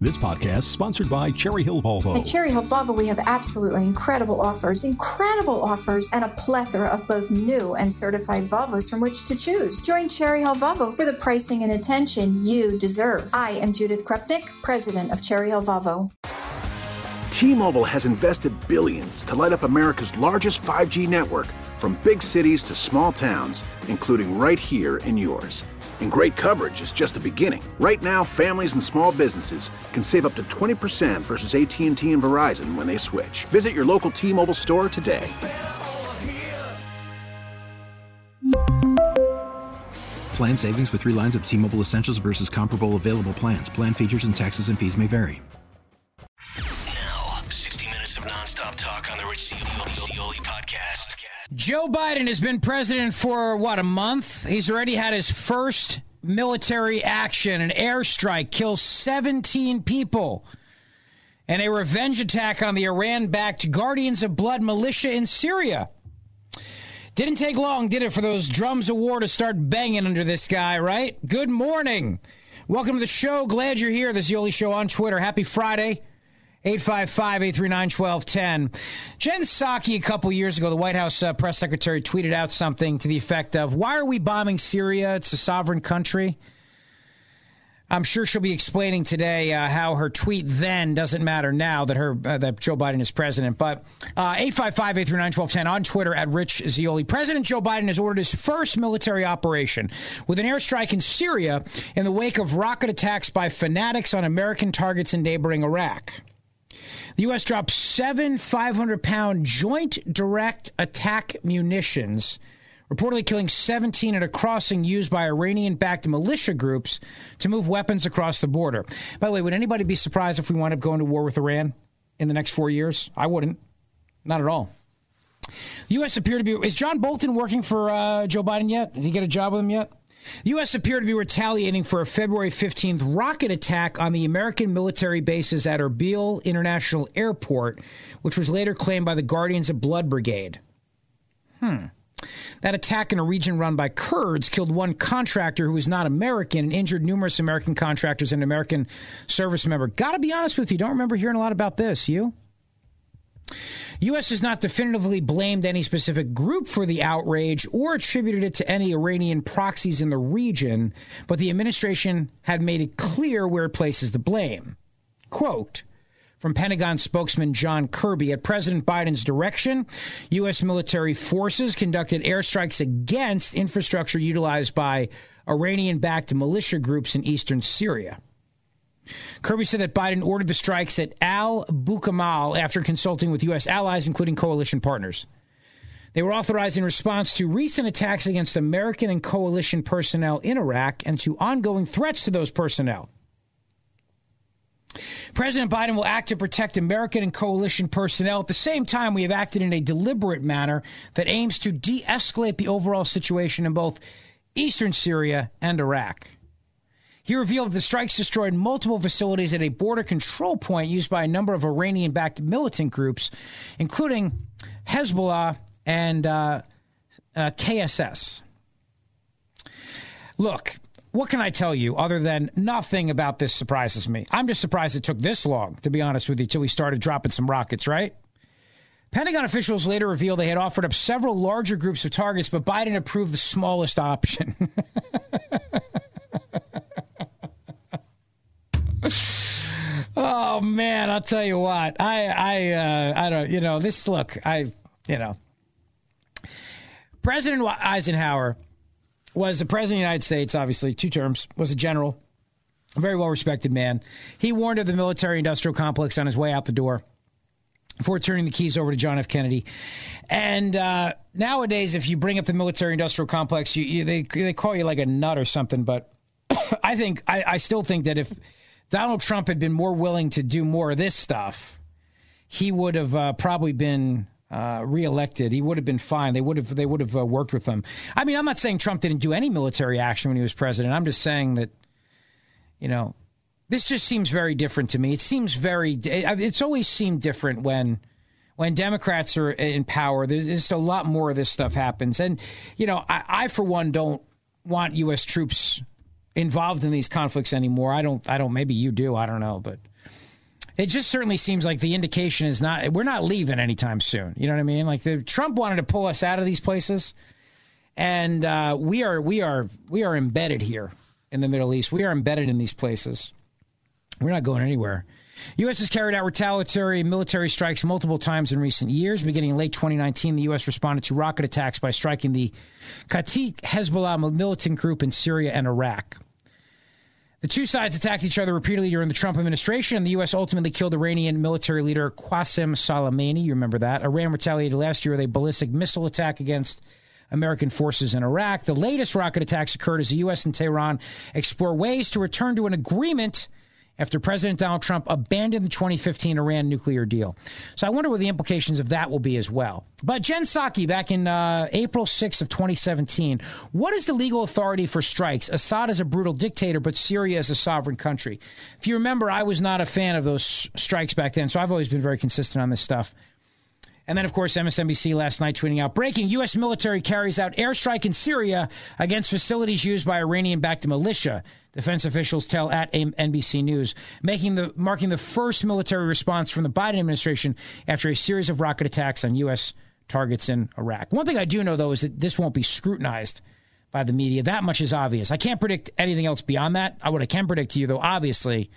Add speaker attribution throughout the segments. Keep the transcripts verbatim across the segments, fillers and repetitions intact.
Speaker 1: This podcast is sponsored by Cherry Hill Volvo.
Speaker 2: At Cherry Hill Volvo, we have absolutely incredible offers, incredible offers, and a plethora of both new and certified Volvos from which to choose. Join Cherry Hill Volvo for the pricing and attention you deserve. I am Judith Krupnik, president of Cherry Hill Volvo.
Speaker 3: T-Mobile has invested billions to light up America's largest five G network, from big cities to small towns, including right here in yours. And great coverage is just the beginning. Right now, families and small businesses can save up to twenty percent versus A T and T and Verizon when they switch. Visit your local T-Mobile store today.
Speaker 4: Plan savings with three lines of T-Mobile Essentials versus comparable available plans. Plan features and taxes and fees may vary.
Speaker 5: Now, sixty minutes of nonstop talk on the Rich Zeoli podcast.
Speaker 6: Joe Biden has been president for, what, a month? He's already had his first military action. An airstrike kills seventeen people. And a revenge attack on the Iran-backed Guardians of Blood militia in Syria. Didn't take long, did it, for those drums of war to start banging under this guy, right? Good morning. Welcome to the show. Glad you're here. The Zeoli Show on Twitter. Happy Friday. eight five five, eight three nine, one two one zero. Jen Psaki, a couple years ago, the White House uh, press secretary, tweeted out something to the effect of, why are we bombing Syria? It's a sovereign country. I'm sure she'll be explaining today uh, how her tweet then doesn't matter now that her uh, that Joe Biden is president. But uh, eight five five, eight three nine, one two one zero on Twitter at Rich Zeoli. President Joe Biden has ordered his first military operation with an airstrike in Syria in the wake of rocket attacks by fanatics on American targets in neighboring Iraq. The U S dropped seven five hundred pound joint direct attack munitions, reportedly killing seventeen at a crossing used by Iranian-backed militia groups to move weapons across the border. By the way, would anybody be surprised if we wind up going to war with Iran in the next four years? I wouldn't. Not at all. The U S appear to be... Is John Bolton working for uh, Joe Biden yet? Did he get a job with him yet? The U S appeared to be retaliating for a February fifteenth rocket attack on the American military bases at Erbil International Airport, which was later claimed by the Guardians of Blood Brigade. Hmm. That attack in a region run by Kurds killed one contractor who was not American and injured numerous American contractors and an American service member. Gotta be honest with you, don't remember hearing a lot about this. You? U S has not definitively blamed any specific group for the outrage or attributed it to any Iranian proxies in the region, but the administration had made it clear where it places the blame. Quote, from Pentagon spokesman John Kirby, at President Biden's direction, U S military forces conducted airstrikes against infrastructure utilized by Iranian-backed militia groups in eastern Syria. Kirby said that Biden ordered the strikes at al-Bukamal after consulting with U S allies, including coalition partners. They were authorized in response to recent attacks against American and coalition personnel in Iraq and to ongoing threats to those personnel. President Biden will act to protect American and coalition personnel. At the same time, we have acted in a deliberate manner that aims to de-escalate the overall situation in both eastern Syria and Iraq. He revealed that the strikes destroyed multiple facilities at a border control point used by a number of Iranian-backed militant groups, including Hezbollah and uh, uh, K S S. Look, what can I tell you other than nothing about this surprises me? I'm just surprised it took this long, to be honest with you, till we started dropping some rockets, right? Pentagon officials later revealed they had offered up several larger groups of targets, but Biden approved the smallest option. Oh man, I'll tell you what. I I uh, I don't you know this. Look, I you know, President Eisenhower was the president of the United States. Obviously, two terms. Was a general, a very well respected man. He warned of the military-industrial complex on his way out the door before turning the keys over to John F. Kennedy. And uh, nowadays, if you bring up the military-industrial complex, you, you they they call you like a nut or something. But I think I, I still think that if Donald Trump had been more willing to do more of this stuff, he would have uh, probably been uh, reelected. He would have been fine. They would have they would have uh, worked with him. I mean, I'm not saying Trump didn't do any military action when he was president. I'm just saying that, you know, this just seems very different to me. It seems very it's always seemed different when when Democrats are in power. There's just a lot more of this stuff happens. And, you know, I, I for one, don't want U S troops involved in these conflicts anymore. I don't, I don't, maybe you do. I don't know. But It just certainly seems like the indication is not, we're not leaving anytime soon. You know what I mean? Like the, Trump wanted to pull us out of these places, and uh, we are we are we are embedded here in the Middle East. We are embedded in these places. We're not going anywhere. U S has carried out retaliatory military strikes multiple times in recent years. Beginning in late twenty nineteen, the U S responded to rocket attacks by striking the Kataib Hezbollah militant group in Syria and Iraq. The two sides attacked each other repeatedly during the Trump administration, and the U S ultimately killed Iranian military leader Qasem Soleimani. You remember that. Iran retaliated last year with a ballistic missile attack against American forces in Iraq. The latest rocket attacks occurred as the U S and Tehran explore ways to return to an agreement after President Donald Trump abandoned the twenty fifteen Iran nuclear deal. So I wonder what the implications of that will be as well. But Jen Psaki, back in uh, April sixth of twenty seventeen, what is the legal authority for strikes? Assad is a brutal dictator, but Syria is a sovereign country. If you remember, I was not a fan of those strikes back then, so I've always been very consistent on this stuff. And then, of course, M S N B C last night tweeting out, breaking, U S military carries out airstrike in Syria against facilities used by Iranian-backed militia. Defense officials tell at N B C News, making the marking the first military response from the Biden administration after a series of rocket attacks on U S targets in Iraq. One thing I do know, though, is that this won't be scrutinized by the media. That much is obvious. I can't predict anything else beyond that. What I can predict to you, though, obviously,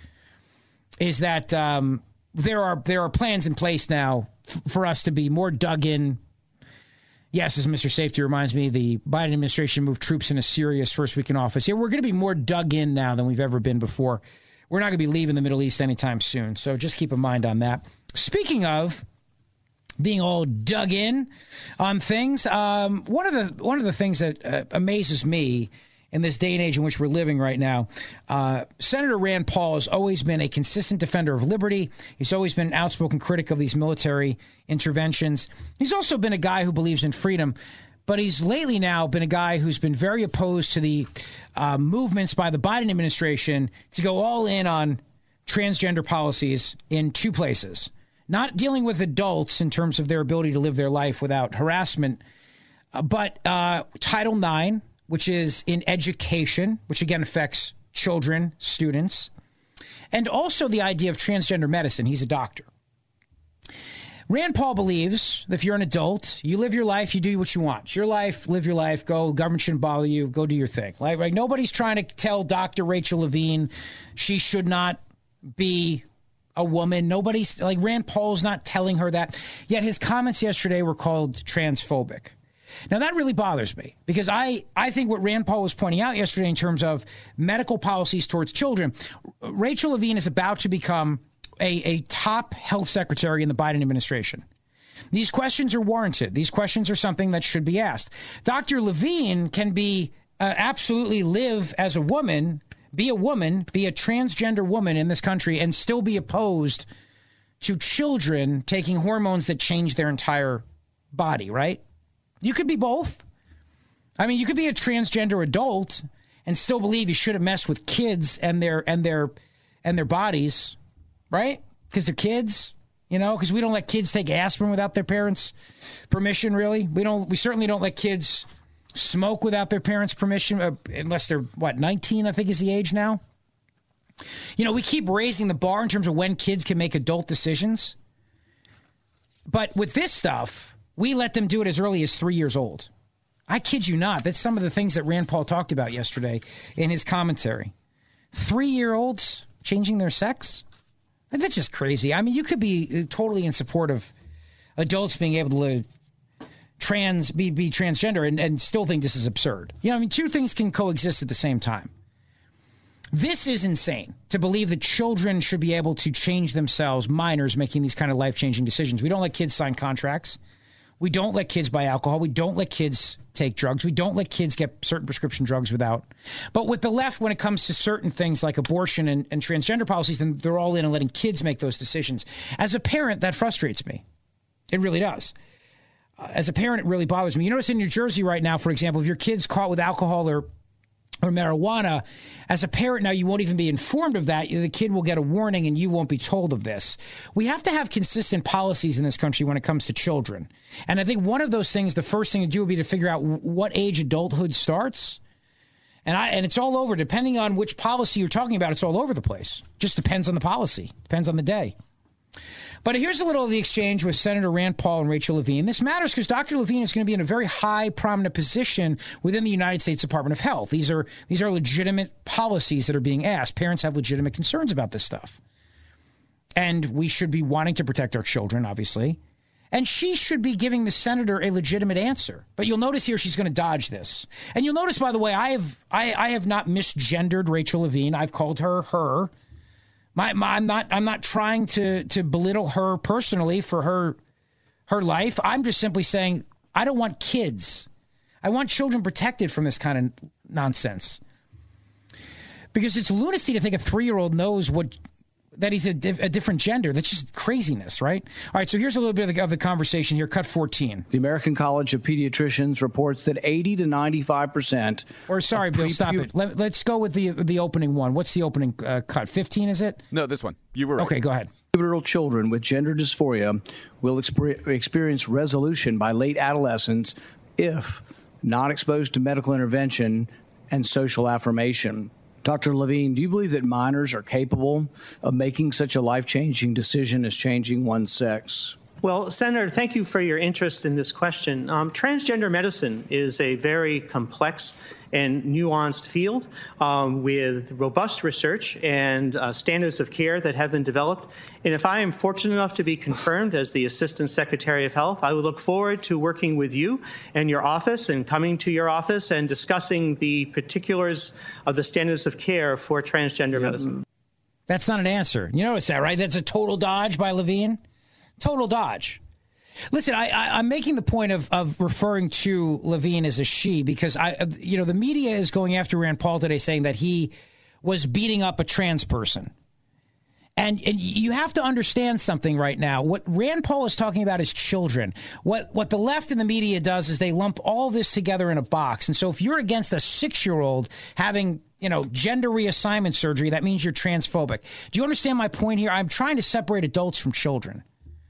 Speaker 6: is that um, there are there are plans in place now f- for us to be more dug in. Yes, as Mister Safety reminds me, the Biden administration moved troops into Syria's first week in office. Yeah, we're going to be more dug in now than we've ever been before. We're not going to be leaving the Middle East anytime soon. So just keep a mind on that. Speaking of being all dug in on things, um, one of the one of the things that uh, amazes me in this day and age in which we're living right now, uh, Senator Rand Paul has always been a consistent defender of liberty. He's always been an outspoken critic of these military interventions. He's also been a guy who believes in freedom, but he's lately now been a guy who's been very opposed to the uh, movements by the Biden administration to go all in on transgender policies in two places. Not dealing with adults in terms of their ability to live their life without harassment, uh, but uh, Title nine, which is in education, which again affects children, students, and also the idea of transgender medicine. He's a doctor. Rand Paul believes that if you're an adult, you live your life, you do what you want. It's your life, live your life, go. Government shouldn't bother you. Go do your thing. Like, right? Nobody's trying to tell Doctor Rachel Levine she should not be a woman. Nobody's like Rand Paul's not telling her that. Yet his comments yesterday were called transphobic. Now, that really bothers me because I, I think what Rand Paul was pointing out yesterday in terms of medical policies towards children, Rachel Levine is about to become a, a top health secretary in the Biden administration. These questions are warranted. These questions are something that should be asked. Doctor Levine can be uh, absolutely live as a woman, be a woman, be a transgender woman in this country and still be opposed to children taking hormones that change their entire body, right? You could be both. I mean, you could be a transgender adult and still believe you shouldn't mess with kids and their and their and their bodies, right? Because they're kids, you know. Because we don't let kids take aspirin without their parents' permission. Really, we don't. We certainly don't let kids smoke without their parents' permission, uh, unless they're what nineteen. I think is the age now. You know, we keep raising the bar in terms of when kids can make adult decisions, but with this stuff, we let them do it as early as three years old. I kid you not. That's some of the things that Rand Paul talked about yesterday in his commentary. Three-year-olds changing their sex? That's just crazy. I mean, you could be totally in support of adults being able to trans be, be transgender and, and still think this is absurd. You know, I mean, two things can coexist at the same time. This is insane to believe that children should be able to change themselves, minors making these kind of life-changing decisions. We don't let kids sign contracts. We don't let kids buy alcohol. We don't let kids take drugs. We don't let kids get certain prescription drugs without. But with the left, when it comes to certain things like abortion and, and transgender policies, then they're all in and letting kids make those decisions. As a parent, that frustrates me. It really does. Uh, as a parent, it really bothers me. You notice in New Jersey right now, for example, if your kid's caught with alcohol or or marijuana, as a parent now, you won't even be informed of that. The kid will get a warning and you won't be told of this. We have to have consistent policies in this country when it comes to children. And I think one of those things, the first thing to do would be to figure out what age adulthood starts. And I and it's all over. Depending on which policy you're talking about, it's all over the place. Just depends on the policy. Depends on the day. But here's a little of the exchange with Senator Rand Paul and Rachel Levine. This matters because Doctor Levine is going to be in a very high, prominent position within the United States Department of Health. These are these are legitimate policies that are being asked. Parents have legitimate concerns about this stuff. And we should be wanting to protect our children, obviously. And she should be giving the senator a legitimate answer. But you'll notice here she's going to dodge this. And you'll notice, by the way, I have I, I have not misgendered Rachel Levine. I've called her her. My, my, I'm not I'm not trying to to belittle her personally for her her life. I'm just simply saying I don't want kids. I want children protected from this kind of nonsense. Because it's lunacy to think a three-year-old knows what that he's a, diff, a different gender. That's just craziness, right? All right, so here's a little bit of the, of the conversation here. Cut fourteen.
Speaker 7: The American College of Pediatricians reports that eighty to ninety-five percent.
Speaker 6: Or sorry, Bill, stop it. Let, let's go with the the opening one. What's the opening uh, cut? fifteen, is it?
Speaker 8: No, this one. You were right.
Speaker 6: Okay, go ahead.
Speaker 7: Pubertal children with gender dysphoria will exper- experience resolution by late adolescence if not exposed to medical intervention and social affirmation. Doctor Levine, do you believe that minors are capable of making such a life-changing decision as changing one's sex?
Speaker 9: Well, Senator, thank you for your interest in this question. Um, transgender medicine is a very complex and nuanced field um, with robust research and uh, standards of care that have been developed. And if I am fortunate enough to be confirmed as the Assistant Secretary of Health, I would look forward to working with you and your office and coming to your office and discussing the particulars of the standards of care for transgender yeah. medicine.
Speaker 6: That's not an answer. You notice that, right? That's a total dodge by Levine. Total dodge. Listen, I, I, I'm making the point of, of referring to Levine as a she because, I, you know, the media is going after Rand Paul today saying that he was beating up a trans person. And, and you have to understand something right now. What Rand Paul is talking about is children. What, what the left and the media does is they lump all this together in a box. And so if you're against a six-year-old having, you know, gender reassignment surgery, that means you're transphobic. Do you understand my point here? I'm trying to separate adults from children.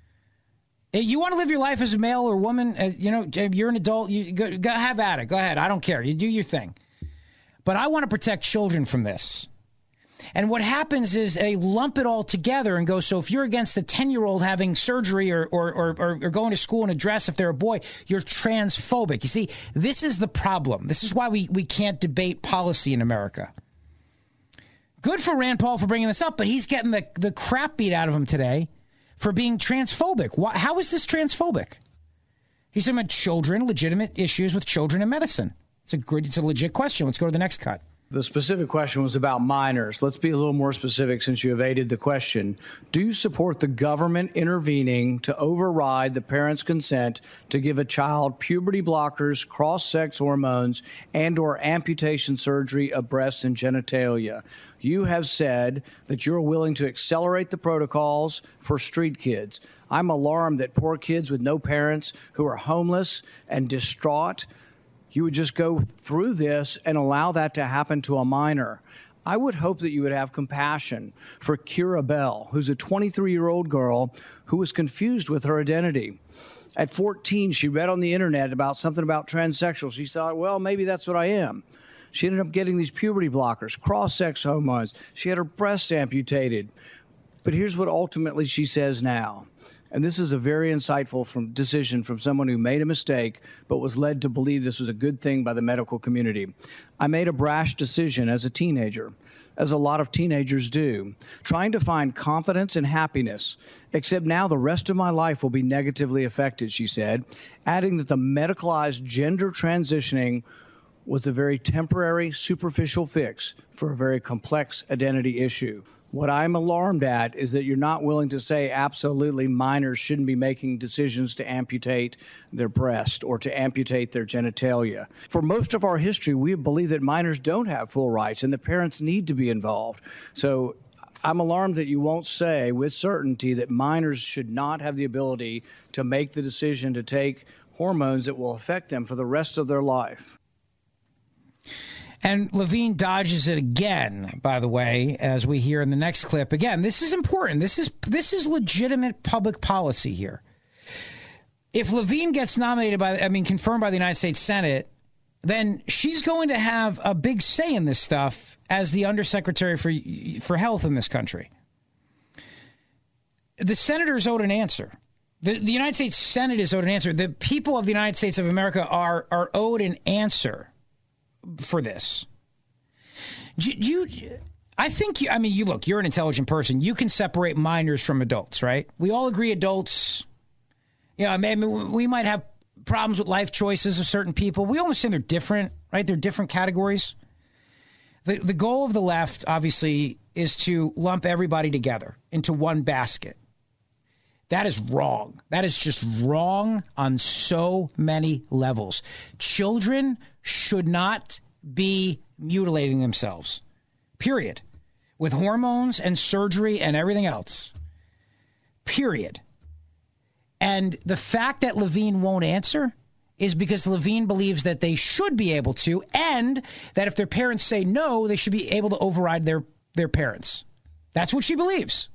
Speaker 6: You want to live your life as a male or woman, uh, you know, you're an adult, you go, go have at it. Go ahead. I don't care. You do your thing. But I want to protect children from this. And what happens is they lump it all together and go, so if you're against a ten-year-old having surgery or, or, or, or going to school in a dress if they're a boy, you're transphobic. You see, this is the problem. This is why we, we can't debate policy in America. Good for Rand Paul for bringing this up, but he's getting the, the crap beat out of him today for being transphobic. Why, how is this transphobic? He's talking about children, legitimate issues with children in medicine. It's a good, it's a legit question. Let's go to the next cut.
Speaker 7: The specific question was about minors. Let's be a little more specific since you evaded the question. Do you support the government intervening to override the parent's consent to give a child puberty blockers, cross-sex hormones, and or amputation surgery of breasts and genitalia? You have said that you're willing to accelerate the protocols for street kids. I'm alarmed that poor kids with no parents who are homeless and distraught, you would just go through this and allow that to happen to a minor. I would hope that you would have compassion for Kira Bell, who's a twenty-three-year-old girl who was confused with her identity. At fourteen, she read on the internet about something about transsexual. She thought, well, maybe that's what I am. She ended up getting these puberty blockers, cross-sex hormones. She had her breasts amputated. But here's what ultimately she says now. And this is a very insightful from, decision from someone who made a mistake but was led to believe this was a good thing by the medical community. I made a brash decision as a teenager, as a lot of teenagers do, trying to find confidence and happiness, except now the rest of my life will be negatively affected, she said, adding that the medicalized gender transitioning was a very temporary, superficial fix for a very complex identity issue. What I'm alarmed at is that you're not willing to say absolutely minors shouldn't be making decisions to amputate their breast or to amputate their genitalia. For most of our history, we believe that minors don't have full rights and the parents need to be involved. So I'm alarmed that you won't say with certainty that minors should not have the ability to make the decision to take hormones that will affect them for the rest of their life.
Speaker 6: And Levine dodges it again, by the way, as we hear in the next clip. Again, this is important. This is this is legitimate public policy here. If Levine gets nominated by, I mean, confirmed by the United States Senate, then she's going to have a big say in this stuff as the Undersecretary for for Health in this country. the senators owed an answer. The, the United States Senate is owed an answer. The people of the United States of America are are owed an answer for this. Do, do you, I think, you, I mean, you look, you're an intelligent person. You can separate minors from adults, right? We all agree adults, you know, I mean, we might have problems with life choices of certain people. We all understand they're different, right? They're different categories. The, the goal of the left, obviously, is to lump everybody together into one basket. That is wrong. That is just wrong on so many levels. Children should not be mutilating themselves, period, with hormones and surgery and everything else, period. And the fact that Levine won't answer is because Levine believes that they should be able to, and that if their parents say no, they should be able to override their, their parents. That's what she believes.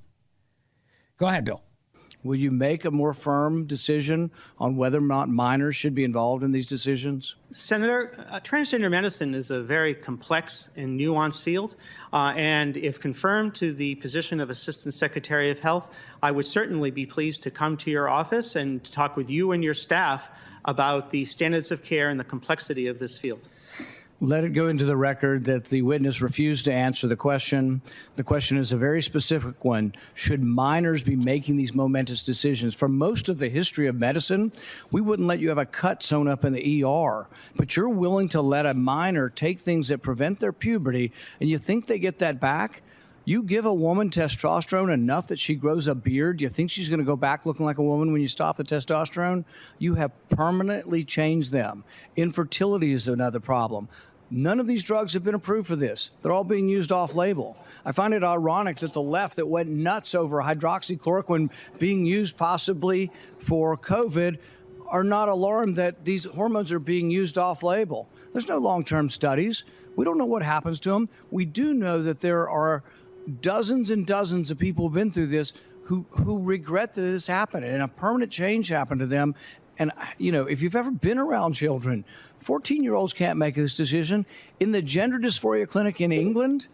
Speaker 6: Go ahead, Bill.
Speaker 7: Will you make a more firm decision on whether or not minors should be involved in these decisions?
Speaker 9: Senator, uh, transgender medicine is a very complex and nuanced field, uh, and if confirmed to the position of Assistant Secretary of Health, I would certainly be pleased to come to your office and talk with you and your staff about the standards of care and the complexity of this field.
Speaker 7: Let it go into the record that the witness refused to answer the question. The question is a very specific one. Should minors be making these momentous decisions? For most of the history of medicine, we wouldn't let you have a cut sewn up in the E R. But you're willing to let a minor take things that prevent their puberty, and you think they get that back? You give a woman testosterone enough that she grows a beard, do you think she's going to go back looking like a woman when you stop the testosterone? You have permanently changed them. Infertility is another problem. None of these drugs have been approved for this. They're all being used off-label. I find it ironic that the left that went nuts over hydroxychloroquine being used possibly for COVID are not alarmed that these hormones are being used off-label. There's no long-term studies. We don't know what happens to them. We do know that there are dozens and dozens of people who've been through this who, who regret that this happened and a permanent change happened to them. And, you know, if you've ever been around children, fourteen-year-olds can't make this decision. In the gender dysphoria clinic in England,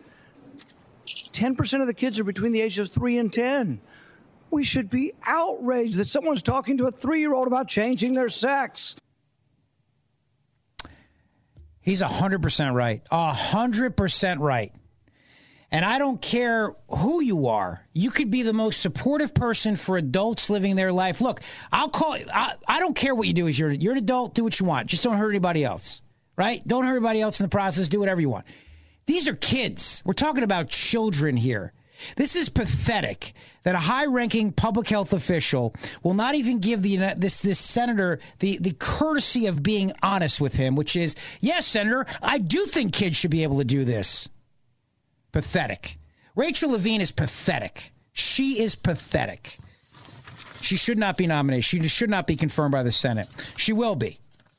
Speaker 7: ten percent of the kids are between the ages of three and ten. We should be outraged that someone's talking to a three-year-old about changing their sex.
Speaker 6: He's one hundred percent right. one hundred percent right. And I don't care who you are. You could be the most supportive person for adults living their life. Look, I'll call I, I don't care what you do as you're, you're an adult. Do what you want. Just don't hurt anybody else, right? Don't hurt anybody else in the process. Do whatever you want. These are kids. We're talking about children here. This is pathetic that a high-ranking public health official will not even give the this this senator the, the courtesy of being honest with him, which is, yes, Senator, I do think kids should be able to do this. Pathetic. Rachel Levine is pathetic. She is pathetic. She should not be nominated. She should not be confirmed by the Senate. She will be.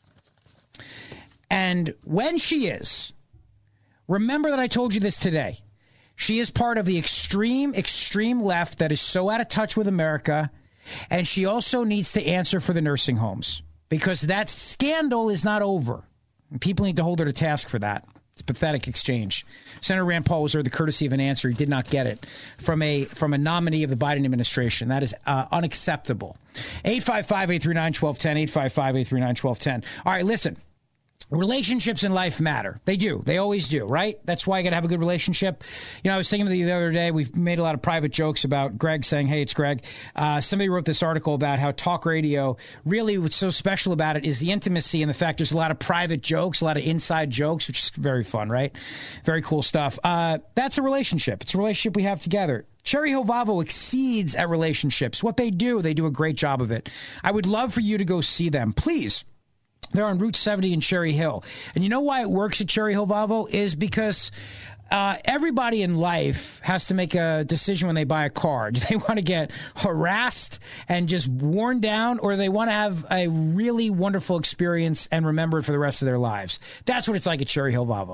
Speaker 6: And when she is, remember that I told you this today. She is part of the extreme, extreme left that is so out of touch with America. And she also needs to answer for the nursing homes because that scandal is not over. And people need to hold her to task for that. It's a pathetic exchange. Senator Rand Paul was owed the courtesy of an answer. He did not get it from a from a nominee of the Biden administration. That is uh, unacceptable. eight five five, eight three nine, one two one zero, eight five five, eight three nine, one two one zero. All right, listen. Relationships in life matter. They do. They always do, right? That's why you got to have a good relationship. You know, I was thinking the other day, we've made a lot of private jokes about Greg saying, hey, it's Greg. Uh, somebody wrote this article about how talk radio, really what's so special about it is the intimacy and the fact there's a lot of private jokes, a lot of inside jokes, which is very fun, right? Very cool stuff. Uh, that's a relationship. It's a relationship we have together. Cherry Hill Volvo exceeds at relationships. What they do, they do a great job of it. I would love for you to go see them. Please. They're on Route seventy in Cherry Hill. And you know why it works at Cherry Hill Volvo? Is because uh, everybody in life has to make a decision when they buy a car. Do they want to get harassed and just worn down, or do they want to have a really wonderful experience and remember it for the rest of their lives? That's what it's like at Cherry Hill Volvo.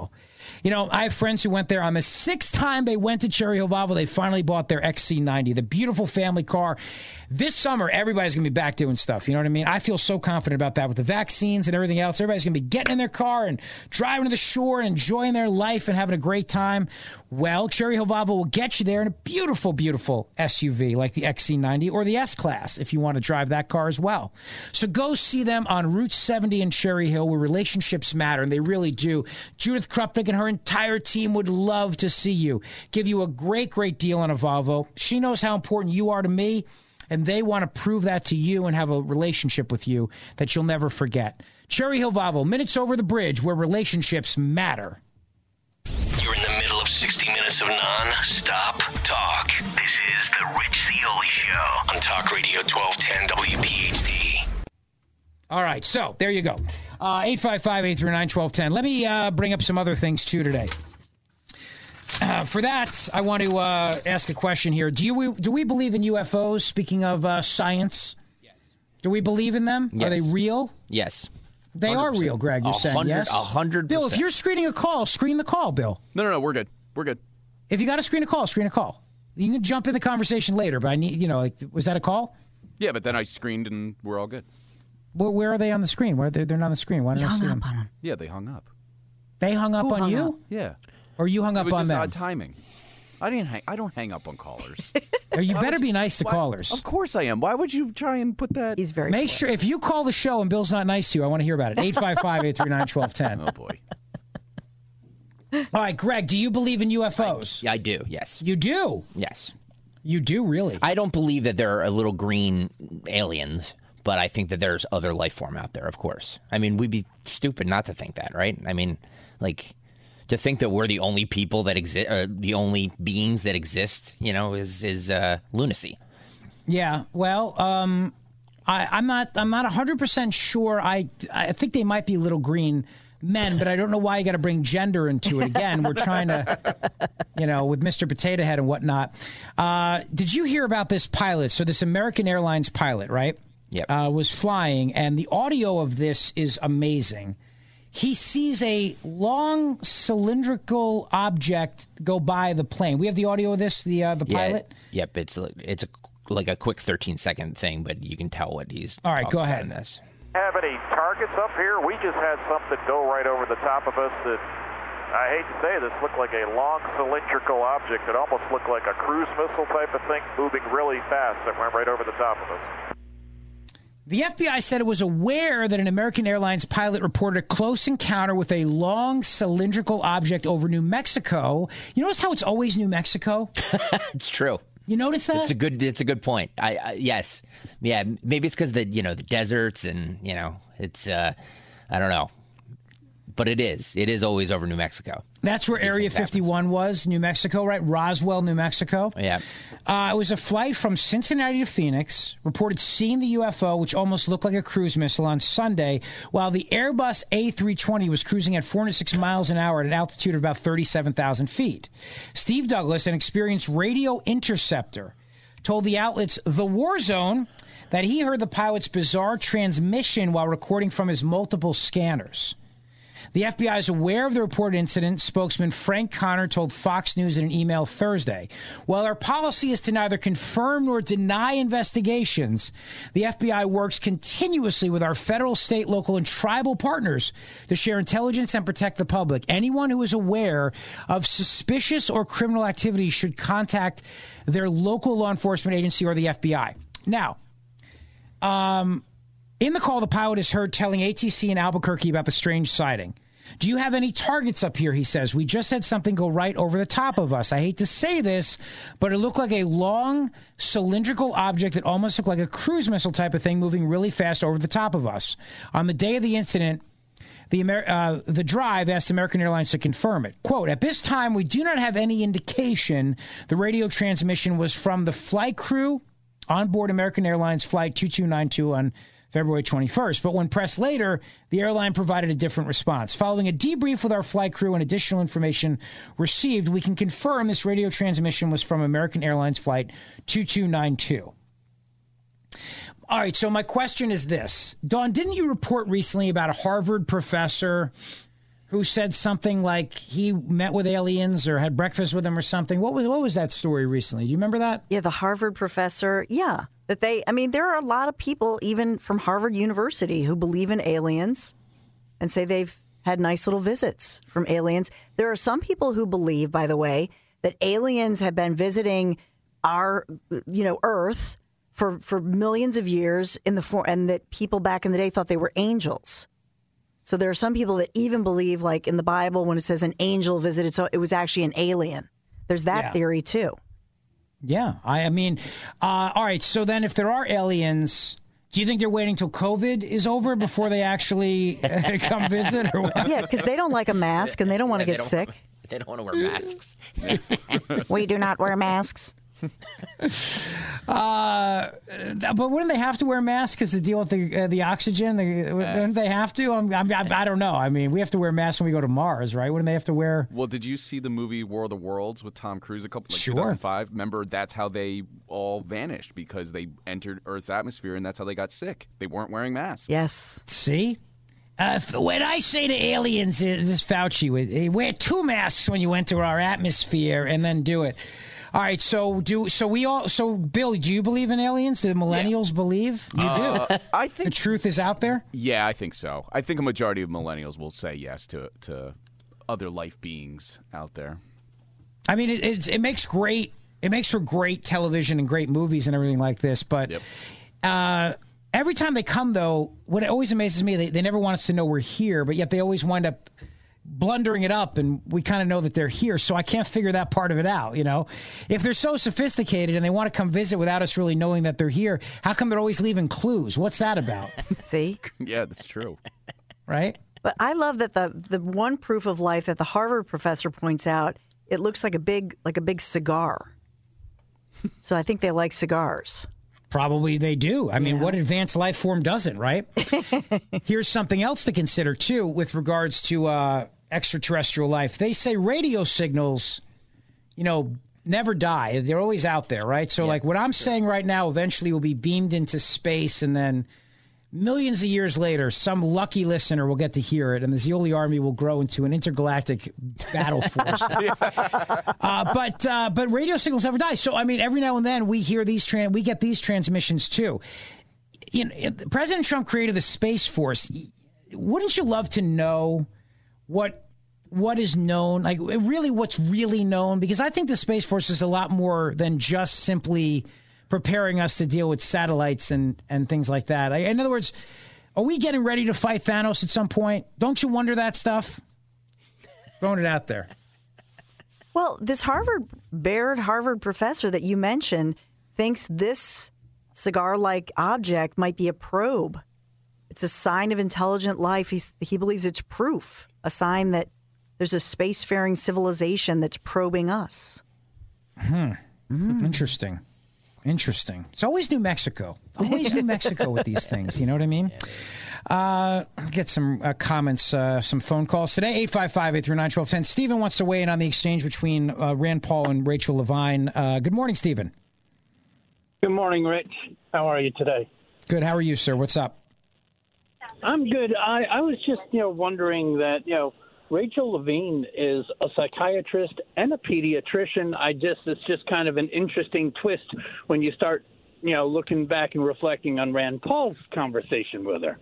Speaker 6: You know, I have friends who went there. On the sixth time they went to Cherry Hill Volvo, they finally bought their X C ninety, the beautiful family car. This summer, everybody's going to be back doing stuff. You know what I mean? I feel so confident about that with the vaccines and everything else. Everybody's going to be getting in their car and driving to the shore and enjoying their life and having a great time. Well, Cherry Hill Volvo will get you there in a beautiful, beautiful S U V like the X C ninety or the S-Class if you want to drive that car as well. So go see them on Route seventy in Cherry Hill where relationships matter, and they really do. Judith Krupnik and her entire team would love to see you. Give you a great, great deal on a Volvo. She knows how important you are to me, and they want to prove that to you and have a relationship with you that you'll never forget. Cherry Hill Volvo, minutes over the bridge where relationships matter.
Speaker 5: You're in the middle of sixty minutes of non-stop talk. This is the Rich Zeoli Show on Talk Radio twelve ten W P H D.
Speaker 6: All right, so there you go. Uh, eight five five, eight three nine, one two one zero. Let me uh, bring up some other things, too, today. Uh, for that, I want to uh, ask a question here. Do you do we believe in U F Os, speaking of uh, science? Yes. Do we believe in them?
Speaker 8: Yes.
Speaker 6: Are they real?
Speaker 8: Yes.
Speaker 6: They are real, Greg, you're saying, yes?
Speaker 8: A hundred
Speaker 6: Bill, if you're screening a call, screen the call, Bill.
Speaker 10: No, no, no, we're good. We're good.
Speaker 6: If you got to screen a call, screen a call. You can jump in the conversation later, but I need, you know, like, was that a call?
Speaker 10: Yeah, but then I screened and we're all good.
Speaker 6: Well, where are they on the screen? Where are they, they're not on the screen. Why didn't I see them?
Speaker 10: Yeah, they hung up.
Speaker 6: They hung up
Speaker 10: Who
Speaker 6: on
Speaker 10: hung
Speaker 6: you?
Speaker 10: Up? Yeah.
Speaker 6: Or you hung
Speaker 10: it
Speaker 6: up
Speaker 10: was
Speaker 6: on
Speaker 10: just
Speaker 6: them?
Speaker 10: Odd timing. I didn't hang. I don't hang up on callers.
Speaker 6: Or you
Speaker 10: Why
Speaker 6: better
Speaker 10: would
Speaker 6: be
Speaker 10: you-
Speaker 6: nice to
Speaker 10: why-
Speaker 6: callers.
Speaker 10: Of course I am. Why would you try and put that?
Speaker 11: He's very.
Speaker 6: Make sure if you call the show and Bill's not nice to you, I want to hear about it. eight five five, eight three nine, one two one zero.
Speaker 10: Oh boy.
Speaker 6: All right, Greg, do you believe in U F Os?
Speaker 8: I, I do, yes.
Speaker 6: You do?
Speaker 8: Yes.
Speaker 6: You do, really?
Speaker 8: I don't believe that there are little green aliens, but I think that there's other life form out there, of course. I mean, we'd be stupid not to think that, right? I mean, like, to think that we're the only people that exist, uh, the only beings that exist, you know, is is uh, lunacy.
Speaker 6: Yeah. Well, um, I, I'm not. I'm not one hundred percent sure. I I think they might be little green men, but I don't know why you got to bring gender into it again. We're trying to, you know, with Mister Potato Head and whatnot. Uh, did you hear about this pilot? So this American Airlines pilot, right?
Speaker 8: Yep.
Speaker 6: Uh, was flying, and the audio of this is amazing. He sees a long cylindrical object go by the plane. We have the audio of this, the uh, the
Speaker 8: Yeah,
Speaker 6: pilot.
Speaker 8: Yep, it's it's a, like a quick thirteen second thing, but you can tell what he's.
Speaker 6: All right,
Speaker 8: talking
Speaker 6: go
Speaker 8: about
Speaker 6: ahead.
Speaker 8: in this.
Speaker 12: Have any targets up here? We just had something go right over the top of us that, I hate to say this, looked like a long cylindrical object that almost looked like a cruise missile type of thing moving really fast that went right over the top of us.
Speaker 6: The F B I said it was aware that an American Airlines pilot reported a close encounter with a long cylindrical object over New Mexico. You notice how it's always New Mexico?
Speaker 8: It's true.
Speaker 6: You notice that?
Speaker 8: It's a good. It's a good point. I, I yes, yeah. Maybe it's because the you know the deserts and you know it's. Uh, I don't know, but it is. It is always over New Mexico.
Speaker 6: That's where Area fifty-one was, New Mexico, right? Roswell, New Mexico.
Speaker 8: Yeah.
Speaker 6: Uh, it was a flight from Cincinnati to Phoenix, reported seeing the U F O, which almost looked like a cruise missile, on Sunday, while the Airbus A three twenty was cruising at four hundred six miles an hour at an altitude of about thirty-seven thousand feet. Steve Douglas, an experienced radio interceptor, told the outlets The War Zone that he heard the pilot's bizarre transmission while recording from his multiple scanners. The F B I is aware of the reported incident, spokesman Frank Connor told Fox News in an email Thursday. While our policy is to neither confirm nor deny investigations, the F B I works continuously with our federal, state, local, and tribal partners to share intelligence and protect the public. Anyone who is aware of suspicious or criminal activity should contact their local law enforcement agency or the F B I. Now, um... in the call, the pilot is heard telling A T C in Albuquerque about the strange sighting. Do you have any targets up here, he says. We just had something go right over the top of us. I hate to say this, but it looked like a long cylindrical object that almost looked like a cruise missile type of thing moving really fast over the top of us. On the day of the incident, the, Amer- uh, the drive asked American Airlines to confirm it. Quote, at this time, we do not have any indication the radio transmission was from the flight crew on board American Airlines Flight two two nine two on February twenty-first. But when pressed later, the airline provided a different response. Following a debrief with our flight crew and additional information received, we can confirm this radio transmission was from American Airlines Flight two two nine two. All right, so my question is this. Dawn, didn't you report recently about a Harvard professor who said something like he met with aliens or had breakfast with them or something. What was what was that story recently? Do you remember that?
Speaker 11: Yeah, the Harvard professor. Yeah, that they. I mean, there are a lot of people, even from Harvard University, who believe in aliens and say they've had nice little visits from aliens. There are some people who believe, by the way, that aliens have been visiting our, you know, Earth for for millions of years in the form, and that people back in the day thought they were angels. So there are some people that even believe, like in the Bible, when it says an angel visited, so it was actually an alien. There's that
Speaker 6: Yeah.
Speaker 11: theory, too.
Speaker 6: Yeah. I, I mean, uh, all right. So then if there are aliens, do you think they're waiting till COVID is over before they actually uh, come visit? Or what?
Speaker 11: Yeah, because they don't like a mask and they don't want to
Speaker 8: Yeah,
Speaker 11: get
Speaker 8: they
Speaker 11: sick.
Speaker 8: don't wanna- they don't want to wear masks.
Speaker 11: We do not wear masks.
Speaker 6: Uh, but wouldn't they have to wear masks because to deal with the uh, the oxygen? The, wouldn't they have to? I'm, I'm, I don't know. I mean, we have to wear masks when we go to Mars, right? Wouldn't they have to wear?
Speaker 10: Well, did you see the movie War of the Worlds with Tom Cruise a couple like
Speaker 6: Sure.
Speaker 10: two thousand five? Remember, that's how they all vanished because they entered Earth's atmosphere, and that's how they got sick. They weren't wearing masks.
Speaker 11: Yes.
Speaker 6: See? Uh, when I say to aliens, uh, this Fauci, would uh, wear two masks when you enter our atmosphere and then do it. All right, so do so we all so Bill, do you believe in aliens? Do the millennials believe? You
Speaker 10: Uh,
Speaker 6: do.
Speaker 10: I think
Speaker 6: the truth is out there.
Speaker 10: Yeah, I think so. I think a majority of millennials will say yes to to other life beings out there.
Speaker 6: I mean, it it's, it makes great it makes for great television and great movies and everything like this. But uh, every time they come, though, what it always amazes me, they they never want us to know we're here, but yet they always wind up blundering it up, and we kind of know that they're here. So I can't figure that part of it out. You know, if they're so sophisticated and they want to come visit without us really knowing that they're here, how come they're always leaving clues? What's that about?
Speaker 11: See?
Speaker 10: Yeah, that's true.
Speaker 6: Right?
Speaker 11: But I love that the the one proof of life that the Harvard professor points out, it looks like a big like a big cigar. So I think they like cigars.
Speaker 6: Probably they do. I mean, what advanced life form doesn't, right? Here's something else to consider, too, with regards to uh, extraterrestrial life. They say radio signals, you know, never die. They're always out there, right? So, like, what I'm saying right now eventually will be beamed into space, and then millions of years later, some lucky listener will get to hear it, and the Zeoli army will grow into an intergalactic battle force. uh, but uh, but radio signals never die. So I mean, every now and then we hear these tran- we get these transmissions too. You know, President Trump created the Space Force. Wouldn't you love to know what what is known, like really what's really known? Because I think the Space Force is a lot more than just simply preparing us to deal with satellites and, and things like that. I, in other words, are we getting ready to fight Thanos at some point? Don't you wonder that stuff? Throwing it out there.
Speaker 11: Well, this Harvard, Baird Harvard professor that you mentioned thinks this cigar-like object might be a probe. It's a sign of intelligent life. He's, he believes it's proof, a sign that there's a spacefaring civilization that's probing us.
Speaker 6: Hmm. Mm. Interesting. Interesting. It's always New Mexico. Always New Mexico with these things. You know what I mean? Uh, get some uh, comments, uh, some phone calls today. eight five five, eight three nine, one two one zero. Stephen wants to weigh in on the exchange between uh, Rand Paul and Rachel Levine. Uh, good morning, Stephen.
Speaker 13: Good morning, Rich. How are you today?
Speaker 6: Good. How are you, sir? What's up?
Speaker 13: I'm good. I, I was just, you know, wondering that, you know, Rachel Levine is a psychiatrist and a pediatrician. I just, it's just kind of an interesting twist when you start, you know, looking back and reflecting on Rand Paul's conversation with her.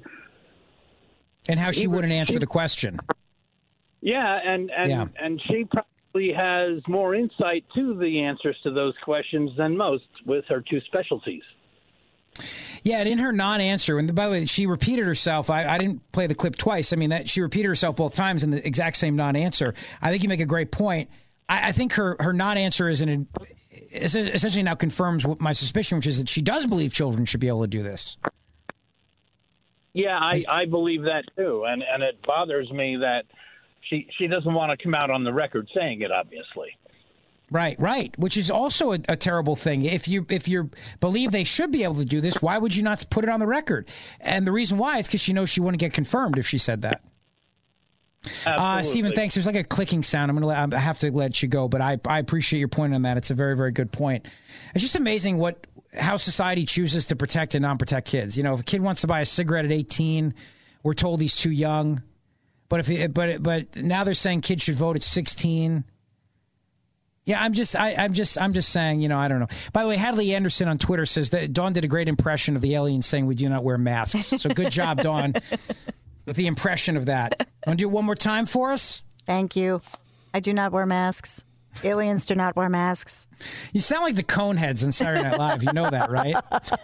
Speaker 6: And how she
Speaker 13: He was-
Speaker 6: wouldn't answer
Speaker 13: he-
Speaker 6: the question.
Speaker 13: Yeah, and and,
Speaker 6: Yeah.
Speaker 13: and she probably has more insight to the answers to those questions than most with her two specialties.
Speaker 6: Yeah, and in her non-answer, and by the way, she repeated herself. I, I didn't play the clip twice. I mean, that she repeated herself both times in the exact same non-answer. I think you make a great point. I, I think her, her non-answer is an, is essentially now confirms what my suspicion, which is that she does believe children should be able to do this.
Speaker 13: Yeah, I, I believe that too, and and it bothers me that she she doesn't want to come out on the record saying it, obviously.
Speaker 6: Right, right. Which is also a, a terrible thing. If you if you believe they should be able to do this, why would you not put it on the record? And the reason why is because she knows she wouldn't get confirmed if she said that. Uh, Stephen, thanks. There's like a clicking sound. I'm gonna. I have to let you go, but I I appreciate your point on that. It's a very very good point. It's just amazing what how society chooses to protect and non-protect kids. You know, if a kid wants to buy a cigarette at eighteen, we're told he's too young. But if but but now they're saying kids should vote at sixteen. Yeah, I'm just I, I'm just I'm just saying, you know, I don't know. By the way, Hadley Anderson on Twitter says that Dawn did a great impression of the aliens saying we do not wear masks. So good job, Dawn, with the impression of that. Want to do it one more time for us?
Speaker 11: Thank you. I do not wear masks. Aliens do not wear masks.
Speaker 6: You sound like the Coneheads on Saturday Night Live. You know that, right?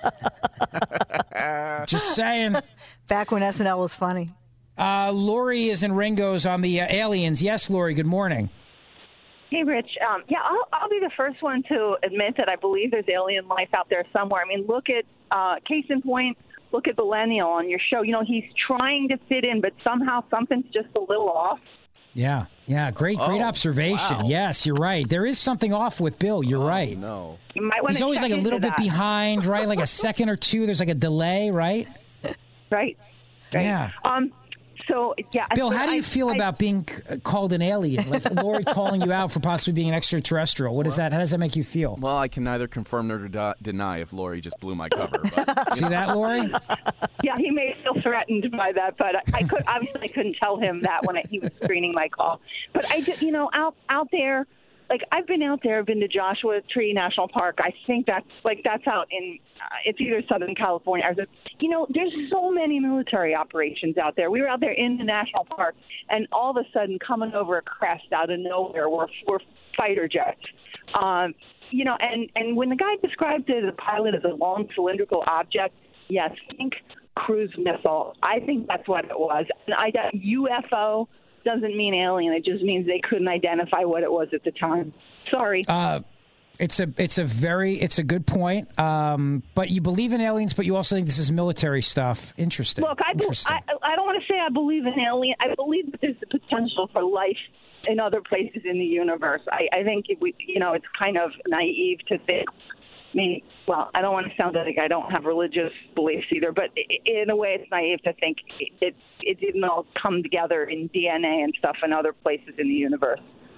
Speaker 6: Just saying.
Speaker 11: Back when S N L was funny.
Speaker 6: Uh, Lori is in Ringo's on the uh, aliens. Yes, Lori, good morning.
Speaker 14: Hey, Rich. Um, yeah, I'll, I'll be the first one to admit that I believe there's alien life out there somewhere. I mean, look at, uh, case in point, look at Millennial on your show. You know, he's trying to fit in, but somehow something's just a little off.
Speaker 6: Yeah, yeah, great, great
Speaker 14: Oh,
Speaker 6: observation.
Speaker 14: wow.
Speaker 6: Yes, you're right. There is something off with Bill. You're right.
Speaker 10: No.
Speaker 14: You might want
Speaker 6: He's
Speaker 14: to
Speaker 6: always
Speaker 14: check
Speaker 6: like a little
Speaker 14: into
Speaker 6: bit
Speaker 14: that.
Speaker 6: behind, right? Like a second or two. There's like a delay, right?
Speaker 14: Right. right.
Speaker 6: Yeah.
Speaker 14: Um. So, yeah.
Speaker 6: Bill,
Speaker 14: so
Speaker 6: how do you
Speaker 14: I-
Speaker 6: feel
Speaker 14: I-
Speaker 6: about being c- called an alien? Like Lori calling you out for possibly being an extraterrestrial. What is that? How does that make you feel?
Speaker 10: Well, I can neither confirm nor de- deny if Lori just blew my cover. But,
Speaker 6: See that, Lori?
Speaker 14: Yeah, he may feel threatened by that, but I, I could obviously couldn't tell him that when I, he was screening my call. But I just, you know, out out there, like I've been out there, I've been to Joshua Tree National Park. I think that's like that's out in uh, it's either Southern California or you know, there's so many military operations out there. We were out there in the national park, and all of a sudden, coming over a crest out of nowhere, were were fighter jets. Um, you know, and and when the guy described it, the pilot as a long cylindrical object, yes, think cruise missile. I think that's what it was. And I got U F O doesn't mean alien. It just means they couldn't identify what it was at the time. Sorry.
Speaker 6: Uh, it's a it's a very it's a good point. Um, but you believe in aliens, but you also think this is military stuff. Interesting.
Speaker 14: Look, I, be-
Speaker 6: Interesting.
Speaker 14: I I don't want to say I believe in alien. I believe that there's the potential for life in other places in the universe. I, I think if we, you know, it's kind of naive to think. I mean, well, I don't want to sound like I don't have religious beliefs either, but in a way, it's naive to think it it didn't all come together in D N A and stuff in other places in the universe.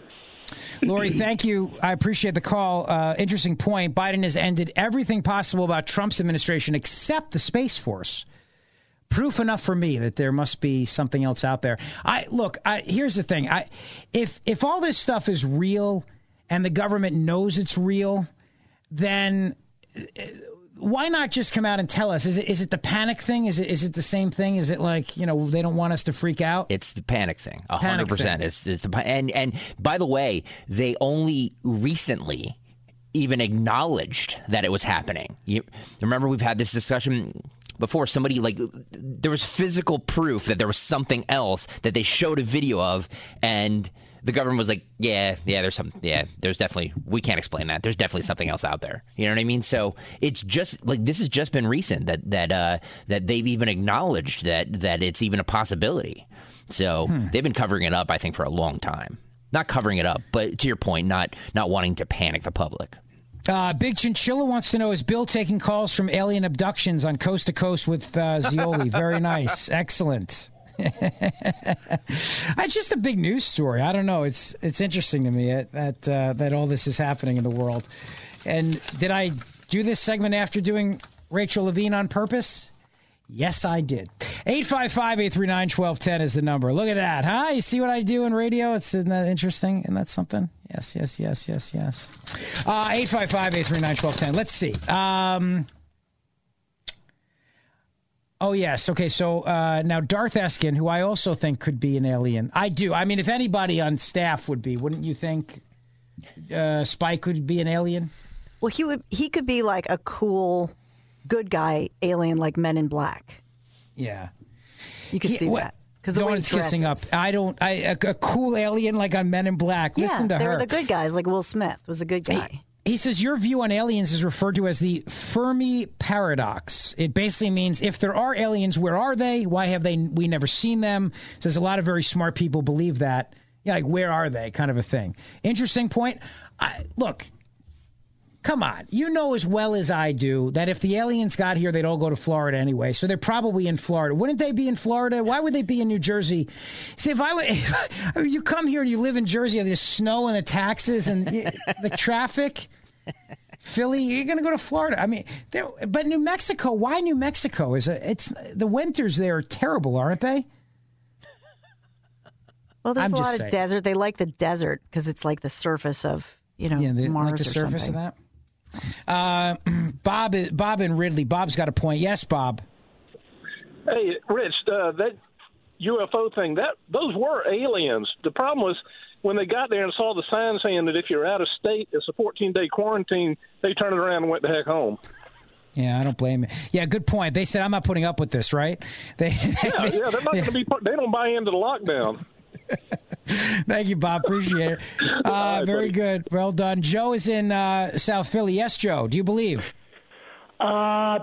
Speaker 6: Lori, thank you. I appreciate the call. Uh, interesting point. Biden has ended everything possible about Trump's administration except the Space Force. Proof enough for me that there must be something else out there. I look. I, here's the thing. I if if all this stuff is real and the government knows it's real, then why not just come out and tell us? Is it is it the panic thing? Is it is it the same thing? Is it like, you know, they don't want us to freak out?
Speaker 8: It's the panic thing, a
Speaker 6: Panic
Speaker 8: hundred percent.
Speaker 6: thing.
Speaker 8: It's it's the pa- and and by the way, they only recently even acknowledged that it was happening. You remember we've had this discussion before. Somebody like there was physical proof that there was something else that they showed a video of, and the government was like, yeah, yeah, there's some, yeah, there's definitely, we can't explain that. There's definitely something else out there. You know what I mean? So it's just like, this has just been recent that, that, uh, that they've even acknowledged that, that it's even a possibility. So
Speaker 6: Hmm.
Speaker 8: they've been covering it up, I think, for a long time. Not covering it up, but to your point, not, not wanting to panic the public.
Speaker 6: Uh, Big Chinchilla wants to know, is Bill taking calls from alien abductions on Coast to Coast with uh, Zioli? Very nice. Excellent. It's just a big news story. I don't know. It's it's interesting to me that uh, that all this is happening in the world. And did I do this segment after doing Rachel Levine on purpose? Yes, I did. eight five five, eight three nine, one two one zero is the number. Look at that, huh? You see what I do in radio? It's isn't that interesting? Isn't that something? Yes, yes, yes, yes, yes. Uh, eight five five, eight three nine, one two one zero. Let's see. Um, oh, yes. Okay, so uh, now Darth Eskin, who I also think could be an alien. I do. I mean, if anybody on staff would be, wouldn't you think uh, Spike could be an alien?
Speaker 11: Well, he would. He could be like a cool, good guy alien, like Men in Black.
Speaker 6: Yeah.
Speaker 11: You could
Speaker 6: He-
Speaker 11: see
Speaker 6: what-
Speaker 11: that. Because the way he
Speaker 6: Dawn's kissing up.
Speaker 11: dresses.
Speaker 6: I don't. I a, a cool alien like on Men in Black.
Speaker 11: Yeah,
Speaker 6: Listen to
Speaker 11: they
Speaker 6: her.
Speaker 11: were the good guys. Like Will Smith was a good guy.
Speaker 6: He says your view on aliens is referred to as the Fermi paradox. It basically means if there are aliens, where are they? Why have they we never seen them? Says a lot of very smart people believe that. Yeah, like where are they? Kind of a thing. Interesting point. I, look, come on. You know as well as I do that if the aliens got here, they'd all go to Florida anyway. So they're probably in Florida. Wouldn't they be in Florida? Why would they be in New Jersey? See, if I, would, if you come here and you live in Jersey, and there's snow and the taxes and the traffic, Philly, you're going to go to Florida. I mean, there, but New Mexico, why New Mexico? Is a, it's the winters there are terrible, aren't they?
Speaker 11: Well, there's
Speaker 6: I'm
Speaker 11: a
Speaker 6: just
Speaker 11: lot
Speaker 6: saying.
Speaker 11: of desert. They like the desert because it's like the surface of, you know,
Speaker 6: Yeah, the,
Speaker 11: Mars
Speaker 6: like the
Speaker 11: or
Speaker 6: surface
Speaker 11: something.
Speaker 6: of that. Uh, Bob, Bob and Ridley. Bob's got a point. Yes, Bob.
Speaker 15: Hey, Rich, uh, that U F O thing, that those were aliens. The problem was when they got there and saw the sign saying that if you're out of state, it's a fourteen-day quarantine, they turned it around and went the heck home.
Speaker 6: Yeah, I don't blame you. Yeah, good point. They said, I'm not putting up with this, right? They,
Speaker 15: Yeah, yeah, they're not going to be. They don't buy into the lockdown.
Speaker 6: Thank you, Bob. Appreciate it. Uh,
Speaker 15: right,
Speaker 6: very
Speaker 15: buddy.
Speaker 6: good. Well done. Joe is in uh, South Philly. Yes, Joe. Do you believe?
Speaker 16: Uh,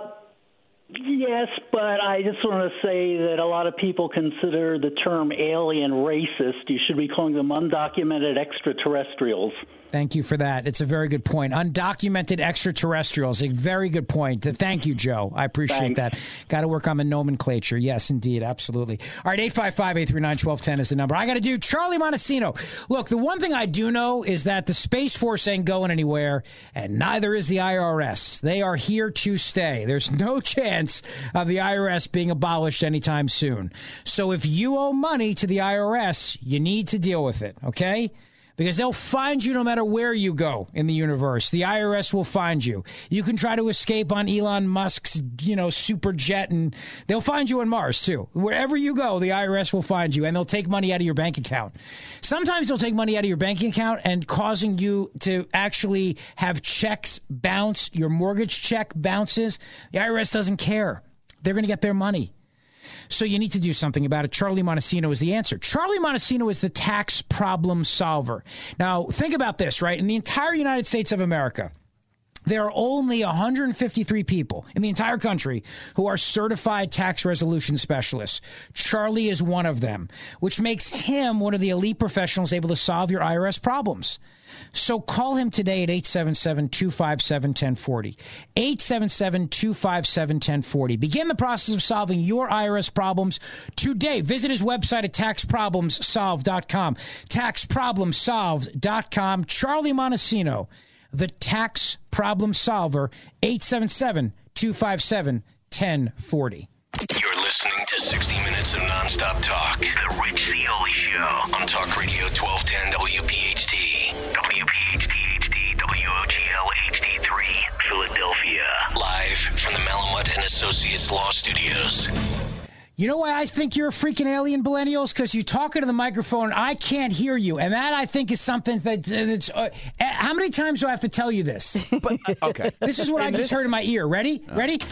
Speaker 16: yes, but I just want to say that a lot of people consider the term alien racist. You should be calling them undocumented extraterrestrials.
Speaker 6: Thank you for that. It's a very good point. Undocumented extraterrestrials. A very good point. Thank you, Joe. I appreciate
Speaker 16: Thanks.
Speaker 6: that. Got to work on the nomenclature. Yes, indeed. Absolutely. All right. eight five five, eight three nine, one two one zero is the number. I got to do Charlie Montesino. Look, the one thing I do know is that the Space Force ain't going anywhere, and neither is the I R S. They are here to stay. There's no chance of the I R S being abolished anytime soon. So if you owe money to the I R S, you need to deal with it. Okay? Because they'll find you no matter where you go in the universe. The I R S will find you. You can try to escape on Elon Musk's, you know, super jet, and they'll find you on Mars, too. Wherever you go, the I R S will find you, and they'll take money out of your bank account. Sometimes they'll take money out of your banking account and causing you to actually have checks bounce. Your mortgage check bounces. The I R S doesn't care. They're going to get their money. So you need to do something about it. Charlie Montesino is the answer. Charlie Montesino is the tax problem solver. Now, think about this, right? In the entire United States of America, there are only one hundred fifty-three people in the entire country who are certified tax resolution specialists. Charlie is one of them, which makes him one of the elite professionals able to solve your I R S problems. So call him today at eight seven seven, two five seven, one zero four zero. eight seven seven, two five seven, one zero four zero. Begin the process of solving your I R S problems today. Visit his website at tax problems solved dot com. tax problems solved dot com. Charlie Montesino, the tax problem solver, eight seven seven, two five seven, one zero four zero.
Speaker 5: You're listening to sixty minutes of nonstop talk. The Rich Zeoli Show on Talk Radio twelve ten W P H T. W P H T H D, W O G L H D three, Philadelphia. Live from the Malamut and Associates Law Studios.
Speaker 6: You know why I think you're a freaking alien, millennials? Because you talk into the microphone and I can't hear you. And that, I think, is something that, that's... Uh, how many times do I have to tell you this?
Speaker 10: But, okay.
Speaker 6: This is what
Speaker 10: In
Speaker 6: I just
Speaker 10: this-
Speaker 6: heard in my ear. Ready?
Speaker 10: Oh.
Speaker 6: Ready?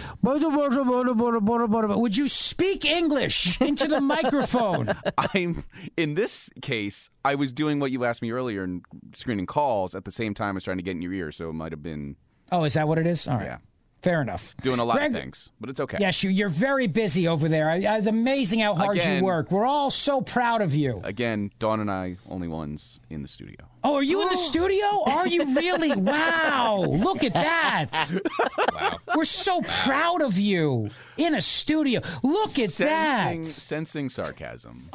Speaker 6: Would you speak English into the microphone?
Speaker 10: I'm in this case, I was doing what you asked me earlier and screening calls at the same time as trying to get in your ear, so it might have been
Speaker 6: Oh, is that what it is? All right.
Speaker 10: Yeah.
Speaker 6: Fair enough.
Speaker 10: doing a lot
Speaker 6: Greg-
Speaker 10: of things, but it's okay.
Speaker 6: Yes, you, you're very busy over there. I- It's amazing how hard
Speaker 10: Again-
Speaker 6: you work. We're all so proud of you.
Speaker 10: Again, Dawn and I only ones in the studio.
Speaker 6: Oh, are you in the studio? Are you really? Wow. Look at that.
Speaker 10: Wow.
Speaker 6: We're so proud of you in a studio. Look at
Speaker 10: Sensing,
Speaker 6: that.
Speaker 10: sensing sarcasm.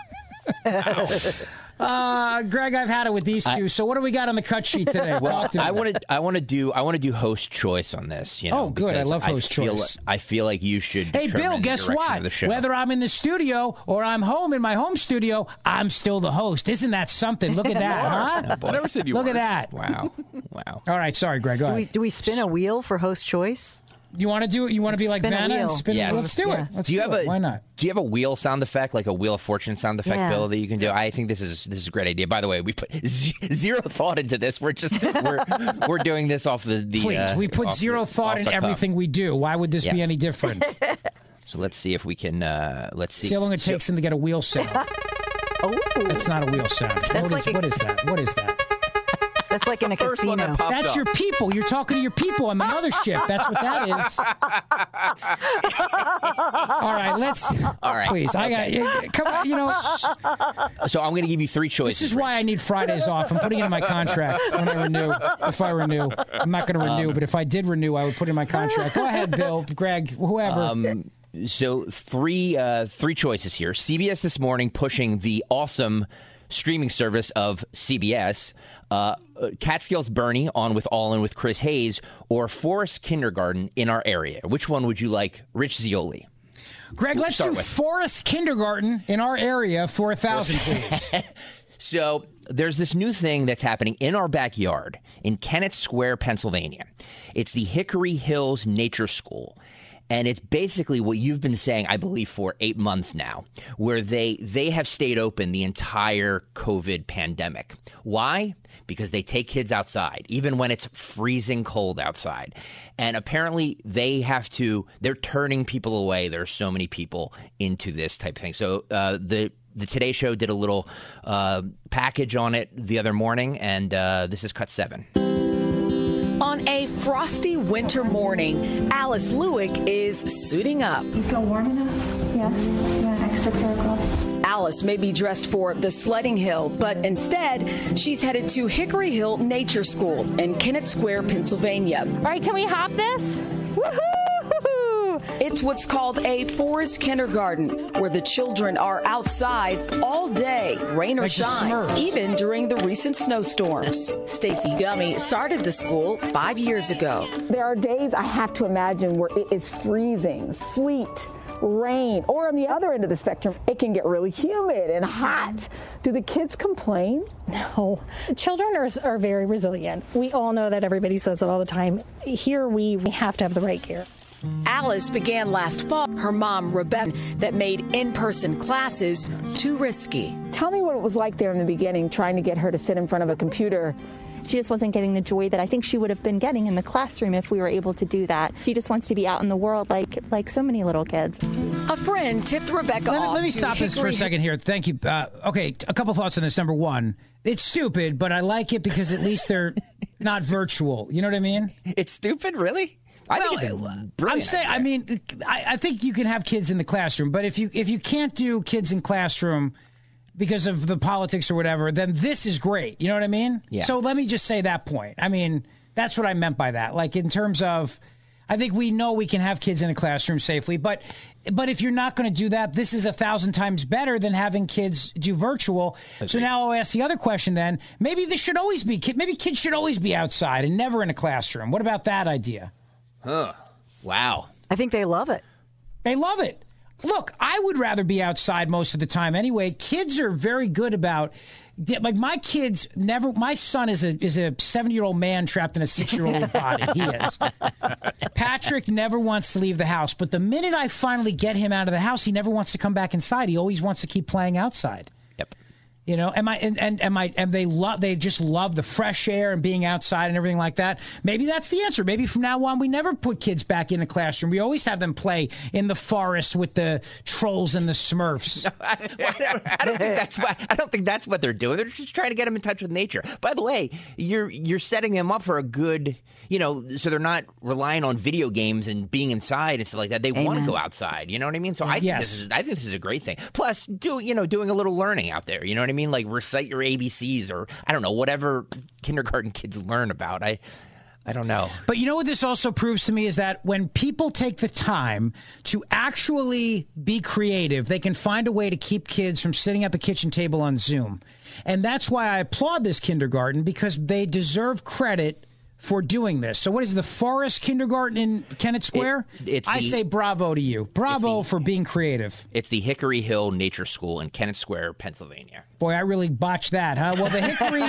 Speaker 6: Uh, Greg, I've had it with these two. So what do we got on the cut sheet today?
Speaker 8: Well,
Speaker 6: Talk to me.
Speaker 8: I want to. I want to do. I want to do host choice on this. You know,
Speaker 6: Oh, good. I
Speaker 8: because
Speaker 6: love host
Speaker 8: feel
Speaker 6: choice.
Speaker 8: li- I feel like you should.
Speaker 6: Hey,
Speaker 8: determine
Speaker 6: Bill,
Speaker 8: the
Speaker 6: guess
Speaker 8: direction
Speaker 6: what?
Speaker 8: of the show.
Speaker 6: Whether I'm in the studio or I'm home in my home studio, I'm still the host. Isn't that something? Look at that, huh?
Speaker 10: I never said you
Speaker 6: Look at
Speaker 10: weren't.
Speaker 6: that.
Speaker 8: Wow. Wow.
Speaker 6: All right. Sorry, Greg. Go
Speaker 11: Do we,
Speaker 6: ahead.
Speaker 11: do we spin a wheel for host choice?
Speaker 6: You want to do it? You want to be like
Speaker 11: Spin a
Speaker 6: Vanna and
Speaker 11: wheel.
Speaker 6: spin
Speaker 8: Yes.
Speaker 6: it? Let's do
Speaker 11: Yeah.
Speaker 6: it. Let's
Speaker 8: do you
Speaker 6: do
Speaker 8: have
Speaker 6: it.
Speaker 8: a?
Speaker 6: Why not?
Speaker 8: Do you have a wheel sound effect, like a Wheel of Fortune sound effect,
Speaker 11: Yeah.
Speaker 8: Bill, that you can do? I think this is this is a great idea. By the way, we put z- zero thought into this. We're just we're we're doing this off the the.
Speaker 6: Please,
Speaker 8: uh,
Speaker 6: we put
Speaker 8: off
Speaker 6: zero
Speaker 8: the-
Speaker 6: thought
Speaker 8: off
Speaker 6: in
Speaker 8: the cuff.
Speaker 6: everything we do. Why would this be
Speaker 8: Yes.
Speaker 6: any different?
Speaker 8: So let's see if we can. Uh, let's see.
Speaker 6: See how long it takes him to get a wheel sound.
Speaker 11: Oh,
Speaker 6: That's not a wheel sound. What is,
Speaker 11: like a-
Speaker 6: what is that? What is that?
Speaker 11: that's like in a
Speaker 10: First one
Speaker 11: casino.
Speaker 10: that popped
Speaker 6: That's
Speaker 10: up.
Speaker 6: your people. You're talking to your people on the mothership. That's what that is. All right, let's.
Speaker 8: All right.
Speaker 6: Please, I got. Come on, you know.
Speaker 8: So I'm going to give you three choices.
Speaker 6: This is why I need Fridays off. I'm putting it in my contract when I renew. If I renew, I'm not going to renew, but if I did renew, I would put it in my contract. Go ahead, Bill, Greg, whoever.
Speaker 8: Um, so three uh, three choices here. C B S This Morning pushing the awesome streaming service of C B S. Uh, Catskills Bernie on with All In with Chris Hayes, or Forest Kindergarten in our area. Which one would you like, Rich Zeoli?
Speaker 6: Greg, let's do
Speaker 8: with.
Speaker 6: Forest Kindergarten in our area for a thousand, please.
Speaker 8: So there's this new thing that's happening in our backyard in Kennett Square, Pennsylvania. It's the Hickory Hills Nature School. And it's basically what you've been saying, I believe, for eight months now, where they they have stayed open the entire COVID pandemic. Why? Because they take kids outside, even when it's freezing cold outside. And apparently they have to, they're turning people away. There are so many people into this type of thing. So uh, the the Today Show did a little uh, package on it the other morning, and uh, this is cut seven.
Speaker 17: On a frosty winter morning, Alice Lewick is suiting up.
Speaker 18: You feel warm enough? Yes. You want an extra pair of gloves?
Speaker 17: Alice may be dressed for the sledding hill, but instead, she's headed to Hickory Hill Nature School in Kennett Square, Pennsylvania.
Speaker 19: All right, can we hop this? Woohoo!
Speaker 17: It's what's called a forest kindergarten, where the children are outside all day, rain or
Speaker 6: Like the
Speaker 17: shine,
Speaker 6: Smurfs.
Speaker 17: even during the recent snowstorms. Stacy Gummy started the school five years ago.
Speaker 20: There are days I have to imagine where it is freezing, sleet, rain, or on the other end of the spectrum, it can get really humid and hot. Do the kids complain?
Speaker 19: No. Children are, are very resilient. We all know that. Everybody says it all the time. Here, we, we have to have the right gear.
Speaker 17: Alice began last fall. Her mom, Rebecca, that made in-person classes too risky.
Speaker 20: Tell me what it was like there in the beginning, trying to get her to sit in front of a computer.
Speaker 21: She just wasn't getting the joy that I think she would have been getting in the classroom if we were able to do that. She just wants to be out in the world like like so many little kids.
Speaker 17: A friend tipped Rebecca
Speaker 6: Let me,
Speaker 17: off
Speaker 6: let me
Speaker 17: to
Speaker 6: stop this for a
Speaker 17: Hickory-
Speaker 6: second here. Thank you. Uh, okay, a couple thoughts on this. Number one, it's stupid, but I like it because at least they're not virtual. You know what I mean?
Speaker 8: It's stupid, really? I
Speaker 6: well,
Speaker 8: think it's a
Speaker 6: I'm
Speaker 8: brilliant
Speaker 6: saying, I mean, I, I think you can have kids in the classroom, but if you if you can't do kids in classroom because of the politics or whatever, then this is great. You know what I mean?
Speaker 8: Yeah.
Speaker 6: So let me just say that point. I mean, that's what I meant by that. Like in terms of, I think we know we can have kids in a classroom safely, but but if you're not going to do that, this is a thousand times better than having kids do virtual.
Speaker 8: Agreed.
Speaker 6: So now I'll ask the other question then. Maybe this should always be, maybe kids should always be outside and never in a classroom. What about that idea?
Speaker 8: Huh. Wow.
Speaker 11: I think they love it.
Speaker 6: They love it. Look, I would rather be outside most of the time anyway. Kids are very good about, like my kids never, my son is a is a seventy-year-old man trapped in a six-year-old body. He is. Patrick never wants to leave the house, but the minute I finally get him out of the house, he never wants to come back inside. He always wants to keep playing outside.
Speaker 8: Yep.
Speaker 6: You know, am I and and am I and they love they just love the fresh air and being outside and everything like that. Maybe that's the answer. Maybe from now on we never put kids back in the classroom. We always have them play in the forest with the trolls and the Smurfs.
Speaker 8: No, I, I, don't, I don't think that's what I don't think that's what they're doing. They're just trying to get them in touch with nature. By the way, you're you're setting them up for a good, you know, so they're not relying on video games and being inside and stuff like that. They want to go outside. You know what I mean? So I think
Speaker 6: Yes.
Speaker 8: this is I think this is a great thing. Plus, do you know, doing a little learning out there. You know what I mean? Like recite your A B Cs or I don't know, whatever kindergarten kids learn about. I I don't know.
Speaker 6: But you know what this also proves to me is that when people take the time to actually be creative, they can find a way to keep kids from sitting at the kitchen table on Zoom. And that's why I applaud this kindergarten, because they deserve credit for doing this. So what is the Forest Kindergarten in Kennett Square?
Speaker 8: It- it's
Speaker 6: I
Speaker 8: the-
Speaker 6: say bravo to you. Bravo for being creative.
Speaker 8: It's the Hickory Hill Nature School in Kennett Square, Pennsylvania.
Speaker 6: Boy, I really botched that, huh? Well, the Hickory,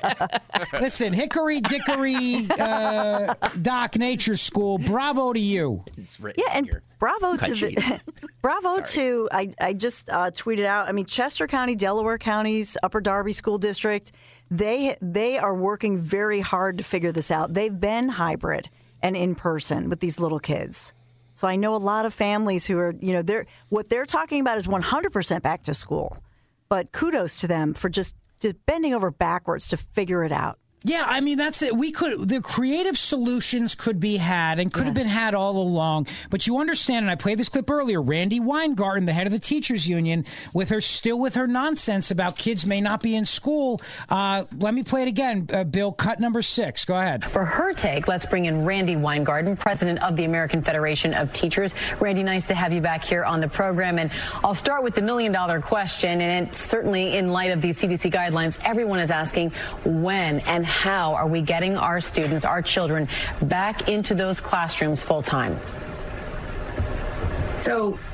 Speaker 6: listen, Hickory Dickory uh, Doc Nature School, bravo to you.
Speaker 8: It's written
Speaker 11: Yeah, and
Speaker 8: here.
Speaker 11: bravo
Speaker 8: Cut
Speaker 11: to
Speaker 8: sheet.
Speaker 11: the bravo to I I just uh, tweeted out. I mean, Chester County, Delaware County's Upper Darby School District. They they are working very hard to figure this out. They've been hybrid and in person with these little kids. So I know a lot of families who are, you know, they're what they're talking about is one hundred percent back to school. But kudos to them for just, just bending over backwards to figure it out.
Speaker 6: Yeah, I mean, that's it. We could, the creative solutions could be had and could have been had all along. But you understand, and I played this clip earlier, Randy Weingarten, the head of the teachers union, with her still with her nonsense about kids may not be in school. Uh, let me play it again. Uh, Bill, cut number six. Go ahead.
Speaker 22: For her take, let's bring in Randy Weingarten, president of the American Federation of Teachers. Randy, nice to have you back here on the program. And I'll start with the million dollar question. And it, certainly in light of these C D C guidelines, everyone is asking when and how are we getting our students, our children, back into those classrooms full time?
Speaker 23: So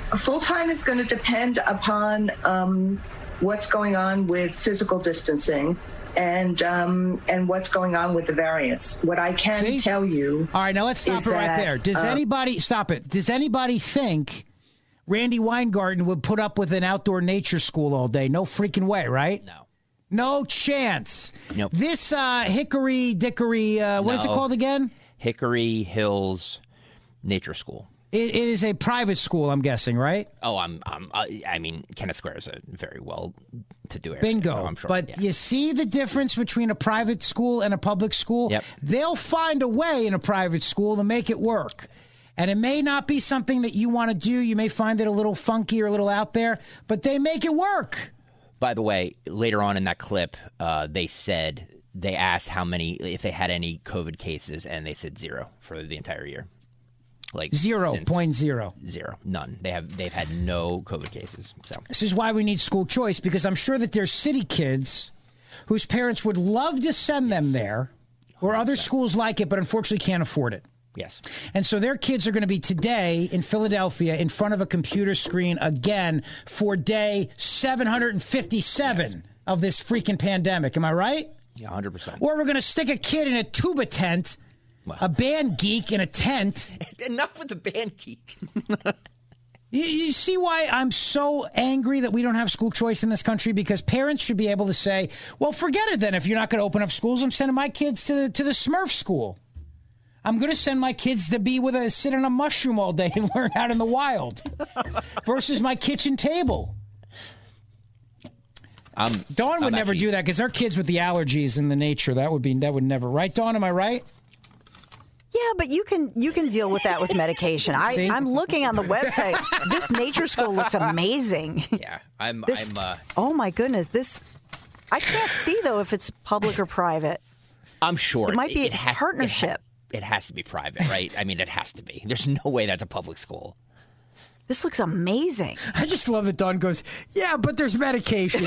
Speaker 1: full-time is going to depend upon um, what's going on with physical distancing and um, and what's going on with the variants. What I can
Speaker 6: See?
Speaker 1: tell you.
Speaker 6: All right, now let's stop it right
Speaker 1: that,
Speaker 6: there. Does
Speaker 1: uh,
Speaker 6: anybody stop it? Does anybody think Randy Weingarten would put up with an outdoor nature school all day? No freaking way, right?
Speaker 8: No.
Speaker 6: No chance.
Speaker 8: Nope.
Speaker 6: This uh, Hickory Dickory, uh, what
Speaker 8: No.
Speaker 6: is it called again?
Speaker 8: Hickory Hills Nature School.
Speaker 6: It, it is a private school, I'm guessing, right?
Speaker 8: Oh, I'm. I'm uh, I mean, Kenneth Square is a very well-to-do area.
Speaker 6: Bingo.
Speaker 8: So I'm sure,
Speaker 6: But
Speaker 8: yeah.
Speaker 6: you see the difference between a private school and a public school?
Speaker 8: Yep.
Speaker 6: They'll find a way in a private school to make it work. And it may not be something that you want to do. You may find it a little funky or a little out there, but they make it work.
Speaker 8: By the way, later on in that clip, uh, they said they asked how many, if they had any COVID cases, and they said zero for the entire year. Like
Speaker 6: Zero
Speaker 8: since-
Speaker 6: point zero.
Speaker 8: Zero, none. They have they've had no COVID cases. So
Speaker 6: This is why we need school choice, because I'm sure that there's city kids whose parents would love to send them there, or other schools like it, but unfortunately can't afford it.
Speaker 8: yes,
Speaker 6: And so their kids are going to be today in Philadelphia in front of a computer screen again for day seven hundred fifty-seven yes. of this freaking pandemic. Am I right?
Speaker 8: yeah, one hundred percent.
Speaker 6: Or we're going to stick a kid in a tuba tent, wow. a band geek in a tent.
Speaker 8: Enough with the band geek.
Speaker 6: You, you see why I'm so angry that we don't have school choice in this country? Because parents should be able to say, well, forget it then. If you're not going to open up schools, I'm sending my kids to the, to the Smurf school. I'm going to send my kids to be with a sit on a mushroom all day and learn out in the wild versus my kitchen table.
Speaker 8: Um,
Speaker 6: Dawn would
Speaker 8: I'm
Speaker 6: never
Speaker 8: actually,
Speaker 6: do that because our kids with the allergies and the nature, that would be that would never. Right, Dawn? Am I right?
Speaker 11: Yeah, but you can you can deal with that with medication. I,
Speaker 6: See?
Speaker 11: I'm looking on the website. This nature school looks amazing.
Speaker 8: Yeah, I'm.
Speaker 11: This,
Speaker 8: I'm. Uh,
Speaker 11: oh my goodness, this. I can't see though if it's public or private.
Speaker 8: I'm sure
Speaker 11: It might be
Speaker 8: it
Speaker 11: a
Speaker 8: has-
Speaker 11: partnership.
Speaker 8: It, ha- it has to be private, right? I mean, it has to be. There's no way that's a public school.
Speaker 11: This looks amazing.
Speaker 6: I just love that Dawn goes, yeah, but there's medications.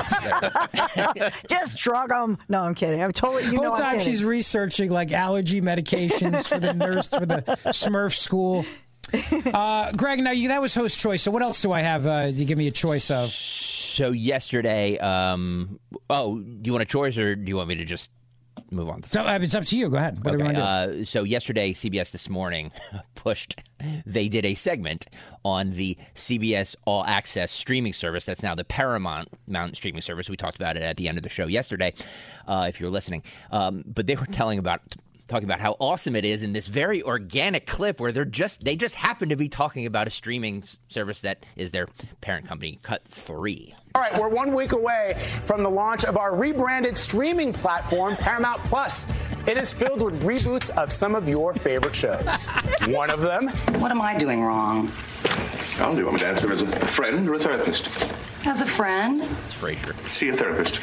Speaker 11: Just drug them. No, I'm kidding. I'm totally. You
Speaker 6: The
Speaker 11: know,
Speaker 6: whole
Speaker 11: I'm
Speaker 6: time
Speaker 11: kidding.
Speaker 6: she's researching like allergy medications for the nurse for the Smurf school. Uh, Greg, now you, that was host choice. So what else do I have? Uh, you give me a choice of.
Speaker 8: So yesterday, um, oh, do you want a choice or do you want me to just move on?
Speaker 6: So, uh, it's up to you. Go ahead. Whatever
Speaker 8: Okay,
Speaker 6: you want to do.
Speaker 8: uh, so yesterday, C B S This Morning pushed, they did a segment on the C B S All Access streaming service. That's now the Paramount Mountain streaming service. We talked about it at the end of the show yesterday, uh, if you're listening. Um, but they were telling about talking about how awesome it is in this very organic clip where they're just they just happen to be talking about a streaming s- service that is their parent company, Cut three.
Speaker 2: All right, we're one week away from the launch of our rebranded streaming platform, Paramount Plus. It is filled with reboots of some of your favorite shows. One of them.
Speaker 23: What am I doing wrong?
Speaker 24: I'll do. I'm an answer as a friend or a therapist.
Speaker 23: As a friend?
Speaker 8: It's Frasier.
Speaker 24: See a therapist.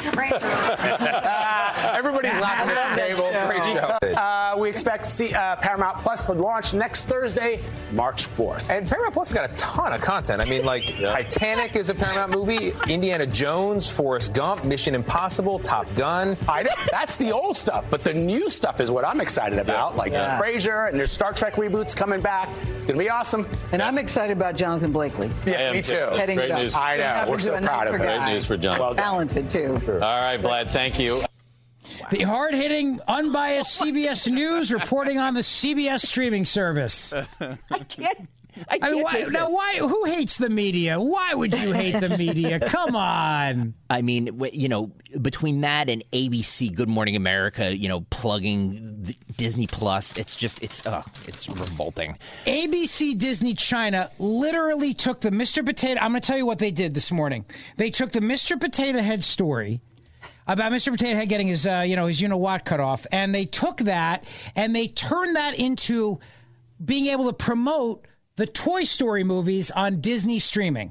Speaker 2: Everybody's laughing at the table. Great show. Uh, we expect to see uh, Paramount Plus to launch next Thursday, March fourth.
Speaker 25: And Paramount Plus has got a ton of content. I mean, like Titanic is a Paramount movie, Indiana Jones, Forrest Gump, Mission Impossible, Top Gun.
Speaker 2: I know that's the old stuff, but the new stuff is what I'm excited about, like
Speaker 26: Yeah.
Speaker 2: uh, Frasier, and there's Star Trek reboots coming back. It's going to be awesome.
Speaker 26: And I'm excited about Jonathan Blakely.
Speaker 2: Yes, me too.
Speaker 26: Heading
Speaker 2: Great
Speaker 26: it up.
Speaker 2: news. I know.
Speaker 26: Happens
Speaker 2: We're
Speaker 26: to
Speaker 2: so
Speaker 26: a
Speaker 2: proud of
Speaker 26: nicer
Speaker 2: him.
Speaker 26: guy.
Speaker 25: Great news for John.
Speaker 2: Well done.
Speaker 26: Talented, too.
Speaker 25: All right, Vlad, thank you.
Speaker 6: The hard-hitting, unbiased C B S News reporting on the C B S streaming service.
Speaker 8: I can't. I can't
Speaker 6: mean, why,
Speaker 8: take
Speaker 6: now,
Speaker 8: this.
Speaker 6: why? Who hates the media? Why would you hate the media? Come on.
Speaker 8: I mean, w- you know, between that and A B C, Good Morning America, you know, plugging the Disney Plus, it's just, it's, uh, it's revolting.
Speaker 6: A B C Disney China literally took the Mister Potato. I'm going to tell you what they did this morning. They took the Mister Potato Head story about Mister Potato Head getting his, uh, you know, his you know what cut off, and they took that and they turned that into being able to promote the Toy Story movies on Disney streaming.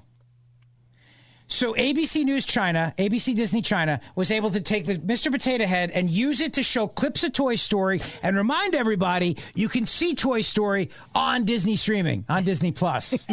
Speaker 6: So A B C News China, A B C Disney China, was able to take the Mister Potato Head and use it to show clips of Toy Story and remind everybody you can see Toy Story on Disney streaming, on Disney Plus.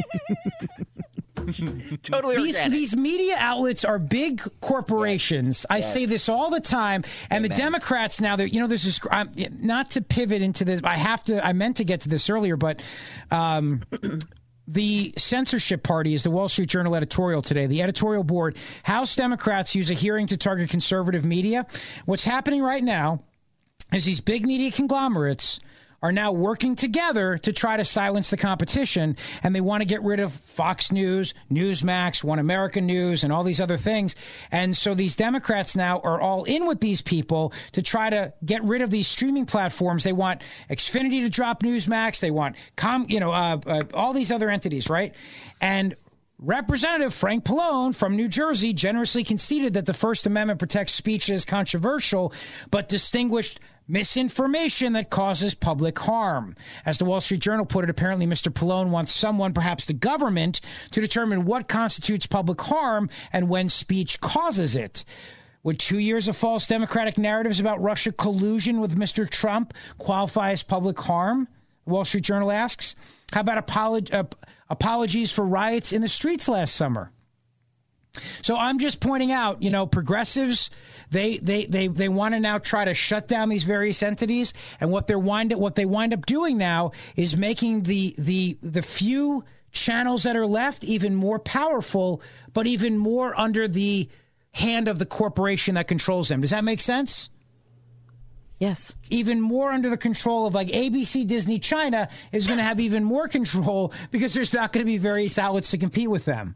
Speaker 8: Totally
Speaker 6: these,
Speaker 8: organic.
Speaker 6: these media outlets are big corporations. I
Speaker 8: Yes.
Speaker 6: say this all the time. And the Democrats now, you know, there's this, I'm, not to pivot into this, I have to, I meant to get to this earlier, but um, the censorship party is the Wall Street Journal editorial today. The editorial board, House Democrats use a hearing to target conservative media. What's happening right now is these big media conglomerates are now working together to try to silence the competition, and they want to get rid of Fox News, Newsmax, One American News, and all these other things. And so these Democrats now are all in with these people to try to get rid of these streaming platforms. They want Xfinity to drop Newsmax. They want, com, you know, uh, uh, all these other entities, right? And Representative Frank Pallone from New Jersey generously conceded that the First Amendment protects speech that is controversial, but distinguished misinformation that causes public harm. As the Wall Street Journal put it, apparently Mister Pallone wants someone, perhaps the government, to determine what constitutes public harm and when speech causes it. Would two years of false Democratic narratives about Russia collusion with Mister Trump qualify as public harm? The Wall Street Journal asks. How about apolog- uh, apologies for riots in the streets last summer? So I'm just pointing out, you know, progressives, they they they they want to now try to shut down these various entities, and what they're wind up, what they wind up doing now is making the the the few channels that are left even more powerful, but even more under the hand of the corporation that controls them. Does that make sense?
Speaker 11: Yes.
Speaker 6: Even more under the control of like A B C, Disney, China is going to have even more control because there's not going to be various outlets to compete with them.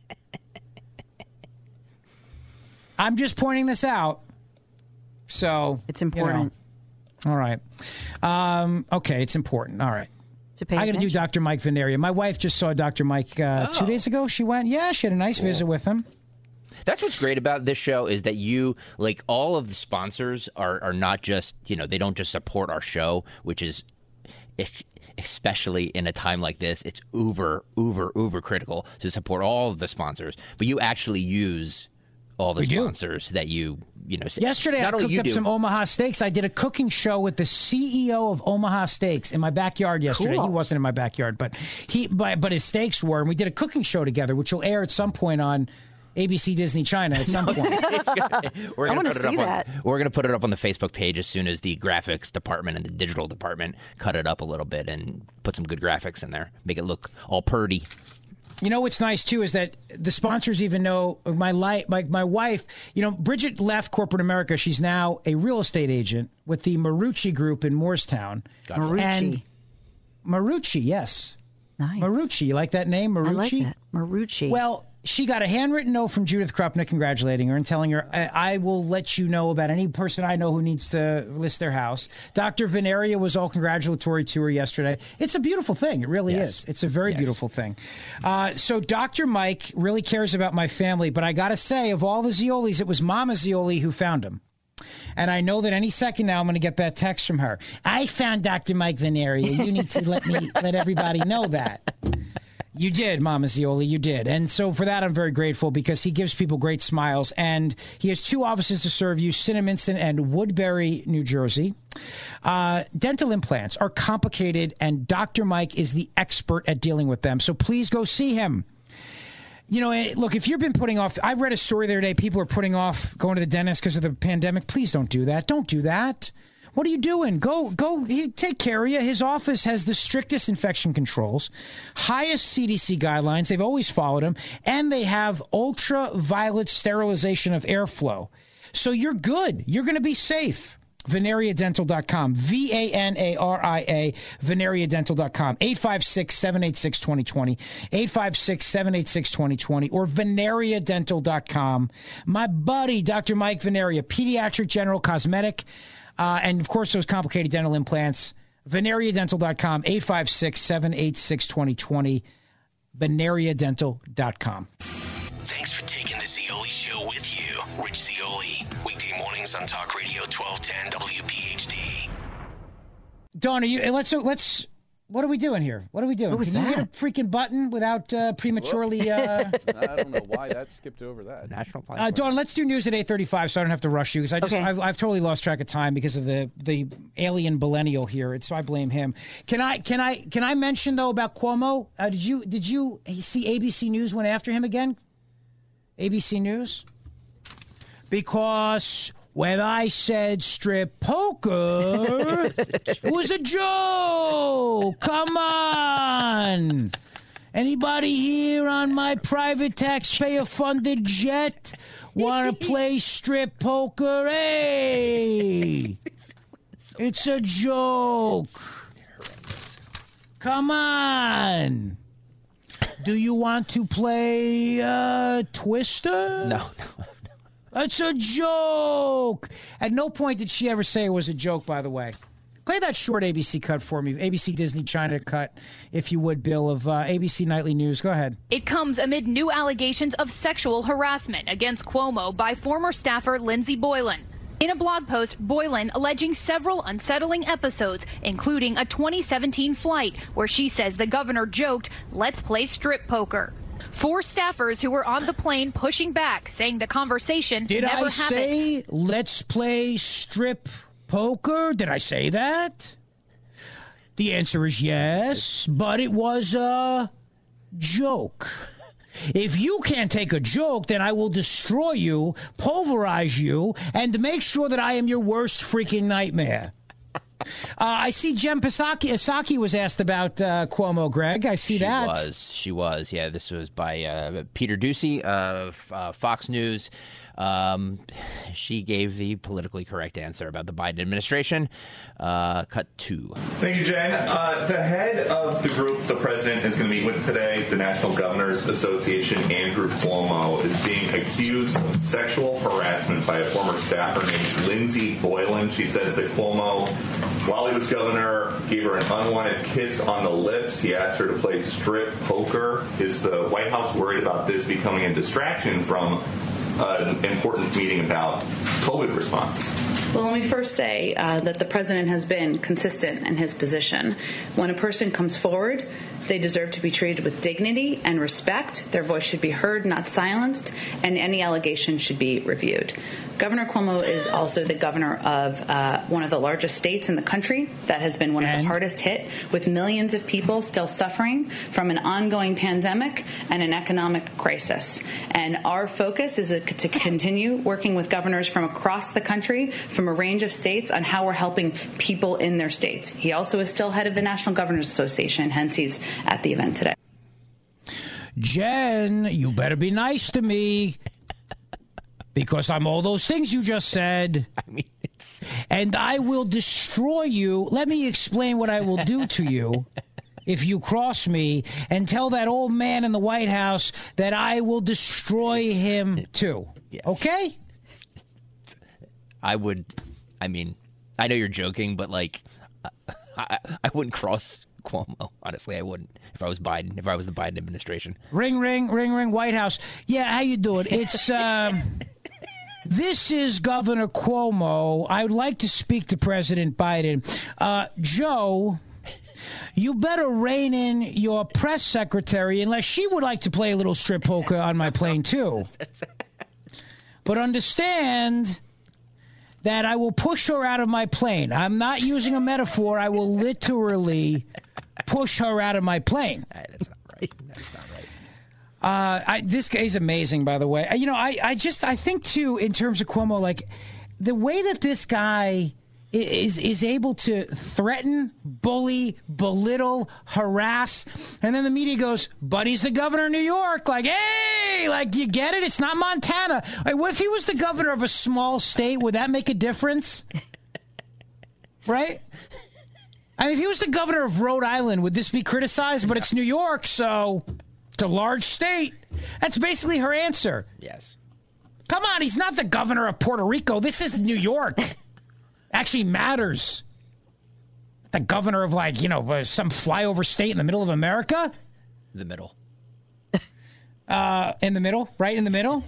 Speaker 6: I'm just pointing this out. So
Speaker 11: it's important.
Speaker 6: You know. All right. Um, okay, it's important. All right.
Speaker 11: To pay
Speaker 6: I got to do
Speaker 11: attention.
Speaker 6: Doctor Mike Veneria. My wife just saw Doctor Mike uh,
Speaker 8: Oh.
Speaker 6: two days ago. She went. Yeah, she had a nice
Speaker 8: Cool.
Speaker 6: visit with him.
Speaker 8: That's what's great about this show is that you, like, all of the sponsors are, are not just, you know, they don't just support our show, which is, especially in a time like this, it's uber, uber, uber critical to support all of the sponsors. But you actually use all the
Speaker 6: We do.
Speaker 8: sponsors that you, you know, say-
Speaker 6: Yesterday,
Speaker 8: not
Speaker 6: I
Speaker 8: only
Speaker 6: cooked
Speaker 8: you
Speaker 6: up
Speaker 8: do,
Speaker 6: some Omaha Steaks. I did a cooking show with the C E O of Omaha Steaks in my backyard yesterday.
Speaker 11: Cool.
Speaker 6: He wasn't in my backyard, but he, but, but his steaks were, and we did a cooking show together, which will air at some point on A B C Disney China at some point.
Speaker 8: It's gonna- we're
Speaker 11: I
Speaker 8: gonna
Speaker 11: wanna
Speaker 8: put it
Speaker 11: see
Speaker 8: up on-
Speaker 11: that.
Speaker 8: We're going to put it up on the Facebook page as soon as the graphics department and the digital department cut it up a little bit and put some good graphics in there, make it look all purdy.
Speaker 6: You know what's nice too is that the sponsors even know my li- my my wife. You know, Bridget left corporate America. She's now a real estate agent with the Marucci Group in Moorestown.
Speaker 11: Marucci.
Speaker 6: And Marucci, yes,
Speaker 11: Nice.
Speaker 6: Marucci. You like that name, Marucci?
Speaker 11: I like that. Marucci.
Speaker 6: Well, she got a handwritten note from Judith Krupnik congratulating her and telling her, I, I will let you know about any person I know who needs to list their house. Doctor Veneria was all congratulatory to her yesterday. It's a beautiful thing. It really
Speaker 8: Yes.
Speaker 6: is. It's a very
Speaker 8: Yes.
Speaker 6: beautiful thing. Uh, so Doctor Mike really cares about my family, but I got to say, of all the Ziolis, it was Mama Zioli who found him. And I know that any second now I'm going to get that text from her. I found Doctor Mike Veneria. You need to let me let everybody know that. You did, Mama Zioli, you did. And so for that, I'm very grateful because he gives people great smiles. And he has two offices to serve you, Cinnaminson and Woodbury, New Jersey. Uh, dental implants are complicated, and Doctor Mike is the expert at dealing with them. So please go see him. You know, eh, look, if you've been putting off, I read a story the other day, people are putting off going to the dentist because of the pandemic. Please don't do that. Don't do that. What are you doing? Go, go, he, take care of you. His office has the strictest infection controls, highest C D C guidelines. They've always followed them. And they have ultraviolet sterilization of airflow. So you're good. You're going to be safe. Veneria Dental dot com. V A N A R I A, Veneria Dental dot com. eight five six, seven eight six, two zero two zero. eight five six, seven eight six, two zero two zero. Or Veneria Dental dot com. My buddy, Doctor Mike Veneria, pediatric general cosmetic. Uh, and, of course, those complicated dental implants. Veneria Dental dot com, eight five six, seven eight six, two zero two zero. Veneria Dental dot com.
Speaker 5: Thanks for taking the Zioli Show with you. Rich Zioli, weekday mornings on Talk Radio twelve ten W P H D.
Speaker 6: Dawn, are you, let's, let's, what are we doing here? What are we doing?
Speaker 11: What was
Speaker 6: Can you hit a
Speaker 11: that?
Speaker 6: freaking button without uh, prematurely... Uh,
Speaker 10: I don't know why that skipped over that.
Speaker 8: National
Speaker 6: Uh, Dawn, let's do news at eight thirty-five so I don't have to rush you because I just
Speaker 11: Okay.
Speaker 6: I've, I've totally lost track of time because of the the alien millennial here. It's I blame him. Can I can I can I mention though about Cuomo? Uh, did you did you see A B C News went after him again? A B C News? Because when I said strip poker, it was a joke. Come on. Anybody here on my private taxpayer-funded jet want to play strip poker? Hey! It's a joke. Come on. Do you want to play uh, Twister?
Speaker 8: No.
Speaker 6: It's a joke. At no point did she ever say it was a joke, by the way. Play that short A B C cut for me. A B C Disney China cut, if you would, Bill, of uh, A B C Nightly News. Go ahead.
Speaker 3: It comes amid new allegations of sexual harassment against Cuomo by former staffer Lindsey Boylan. In a blog post, Boylan alleging several unsettling episodes, including a twenty seventeen flight where she says the governor joked, "Let's play strip poker." Four staffers who were on the plane pushing back, saying the conversation
Speaker 6: Did
Speaker 3: never
Speaker 6: I
Speaker 3: happened.
Speaker 6: say, let's play strip poker? Did I say that? The answer is yes, but it was a joke. If you can't take a joke, then I will destroy you, pulverize you, and make sure that I am your worst freaking nightmare. Uh, I see Jen Psaki, Psaki was asked about uh, Cuomo, Greg. I see
Speaker 8: she
Speaker 6: that.
Speaker 8: She was. She was. Yeah, this was by uh, Peter Doocy of uh, Fox News. Um, she gave the politically correct answer about the Biden administration. Uh, cut two.
Speaker 4: Thank you, Jen. Uh, the head of the group the president is going to meet with today, the National Governors Association, Andrew Cuomo, is being accused of sexual harassment by a former staffer named Lindsey Boylan. She says that Cuomo, while he was governor, gave her an unwanted kiss on the lips. He asked her to play strip poker. Is the White House worried about this becoming a distraction from an important meeting about COVID response?
Speaker 7: Well, let me first say uh, that the president has been consistent in his position. When a person comes forward, they deserve to be treated with dignity and respect. Their voice should be heard, not silenced, and any allegation should be reviewed. Governor Cuomo is also the governor of uh, one of the largest states in the country that has been one of the hardest hit, with millions of people still suffering from an ongoing pandemic and an economic crisis. And our focus is to continue working with governors from across the country, from a range of states, on how we're helping people in their states. He also is still head of the National Governors Association, hence he's at the event today.
Speaker 6: Jen, you better be nice to me. Because I'm all those things you just said.
Speaker 8: I mean, it's...
Speaker 6: And I will destroy you. Let me explain what I will do to you if you cross me, and tell that old man in the White House that I will destroy him too.
Speaker 8: Yes.
Speaker 6: Okay?
Speaker 8: I would, I mean, I know you're joking, but like, I, I wouldn't cross Cuomo. Honestly, I wouldn't if I was Biden, if I was the Biden administration.
Speaker 6: Ring, ring, ring, ring, White House. Yeah, how you doing? It's... um. This is Governor Cuomo. I would like to speak to President Biden. Uh, Joe, you better rein in your press secretary, unless she would like to play a little strip poker on my plane, too. But understand that I will push her out of my plane. I'm not using a metaphor. I will literally push her out of my plane.
Speaker 8: That's not right. That's not right.
Speaker 6: Uh, I, this guy's amazing, by the way. You know, I, I just, I think, too, in terms of Cuomo, like, the way that this guy is is able to threaten, bully, belittle, harass, and then the media goes, but he's the governor of New York. Like, hey, like, you get it? It's not Montana. Like, what if he was the governor of a small state? Would that make a difference? Right? I mean, if he was the governor of Rhode Island, would this be criticized? But it's New York, so... It's a large state. That's basically her answer.
Speaker 8: Yes.
Speaker 6: Come on, he's not the governor of Puerto Rico. This is New York. Actually matters. The governor of, like, you know, some flyover state in the middle of America?
Speaker 8: The middle.
Speaker 6: Uh, in the middle? Right in the middle?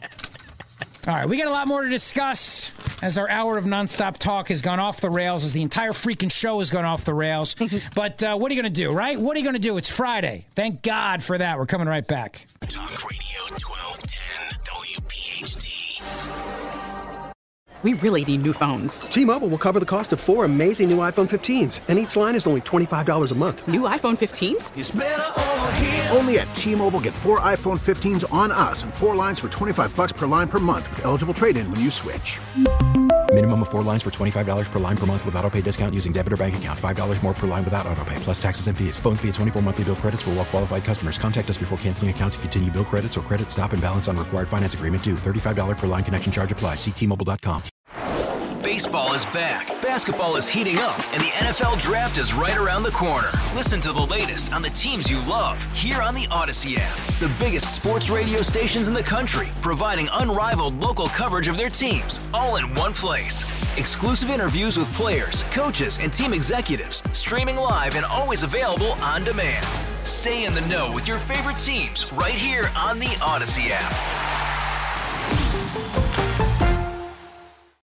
Speaker 6: All right, we got a lot more to discuss as our hour of nonstop talk has gone off the rails, as the entire freaking show has gone off the rails. But uh, what are you going to do, right? What are you going to do? It's Friday. Thank God for that. We're coming right back.
Speaker 5: Talk Radio twelve ten W P H T.
Speaker 9: We really need new phones.
Speaker 12: T-Mobile will cover the cost of four amazing new iPhone fifteens, and each line is only twenty-five dollars a month.
Speaker 9: New iPhone fifteens?
Speaker 12: It's better over
Speaker 13: here. Only at T-Mobile, get four iPhone fifteens on us and four lines for twenty-five bucks per line per month with eligible trade-in when you switch.
Speaker 12: Minimum of four lines for twenty-five dollars per line per month with auto pay discount using debit or bank account. five dollars more per line without auto pay, plus taxes and fees. Phone fee at twenty-four monthly bill credits for well-qualified customers. Contact us before canceling account to continue bill credits or credit stop and balance on required finance agreement due. thirty-five dollars per line connection charge applies. See T Mobile dot com.
Speaker 14: Baseball is back, basketball is heating up, and the N F L Draft is right around the corner. Listen to the latest on the teams you love here on the Odyssey app. The biggest sports radio stations in the country, providing unrivaled local coverage of their teams, all in one place. Exclusive interviews with players, coaches, and team executives, streaming live and always available on demand. Stay in the know with your favorite teams right here on the Odyssey app.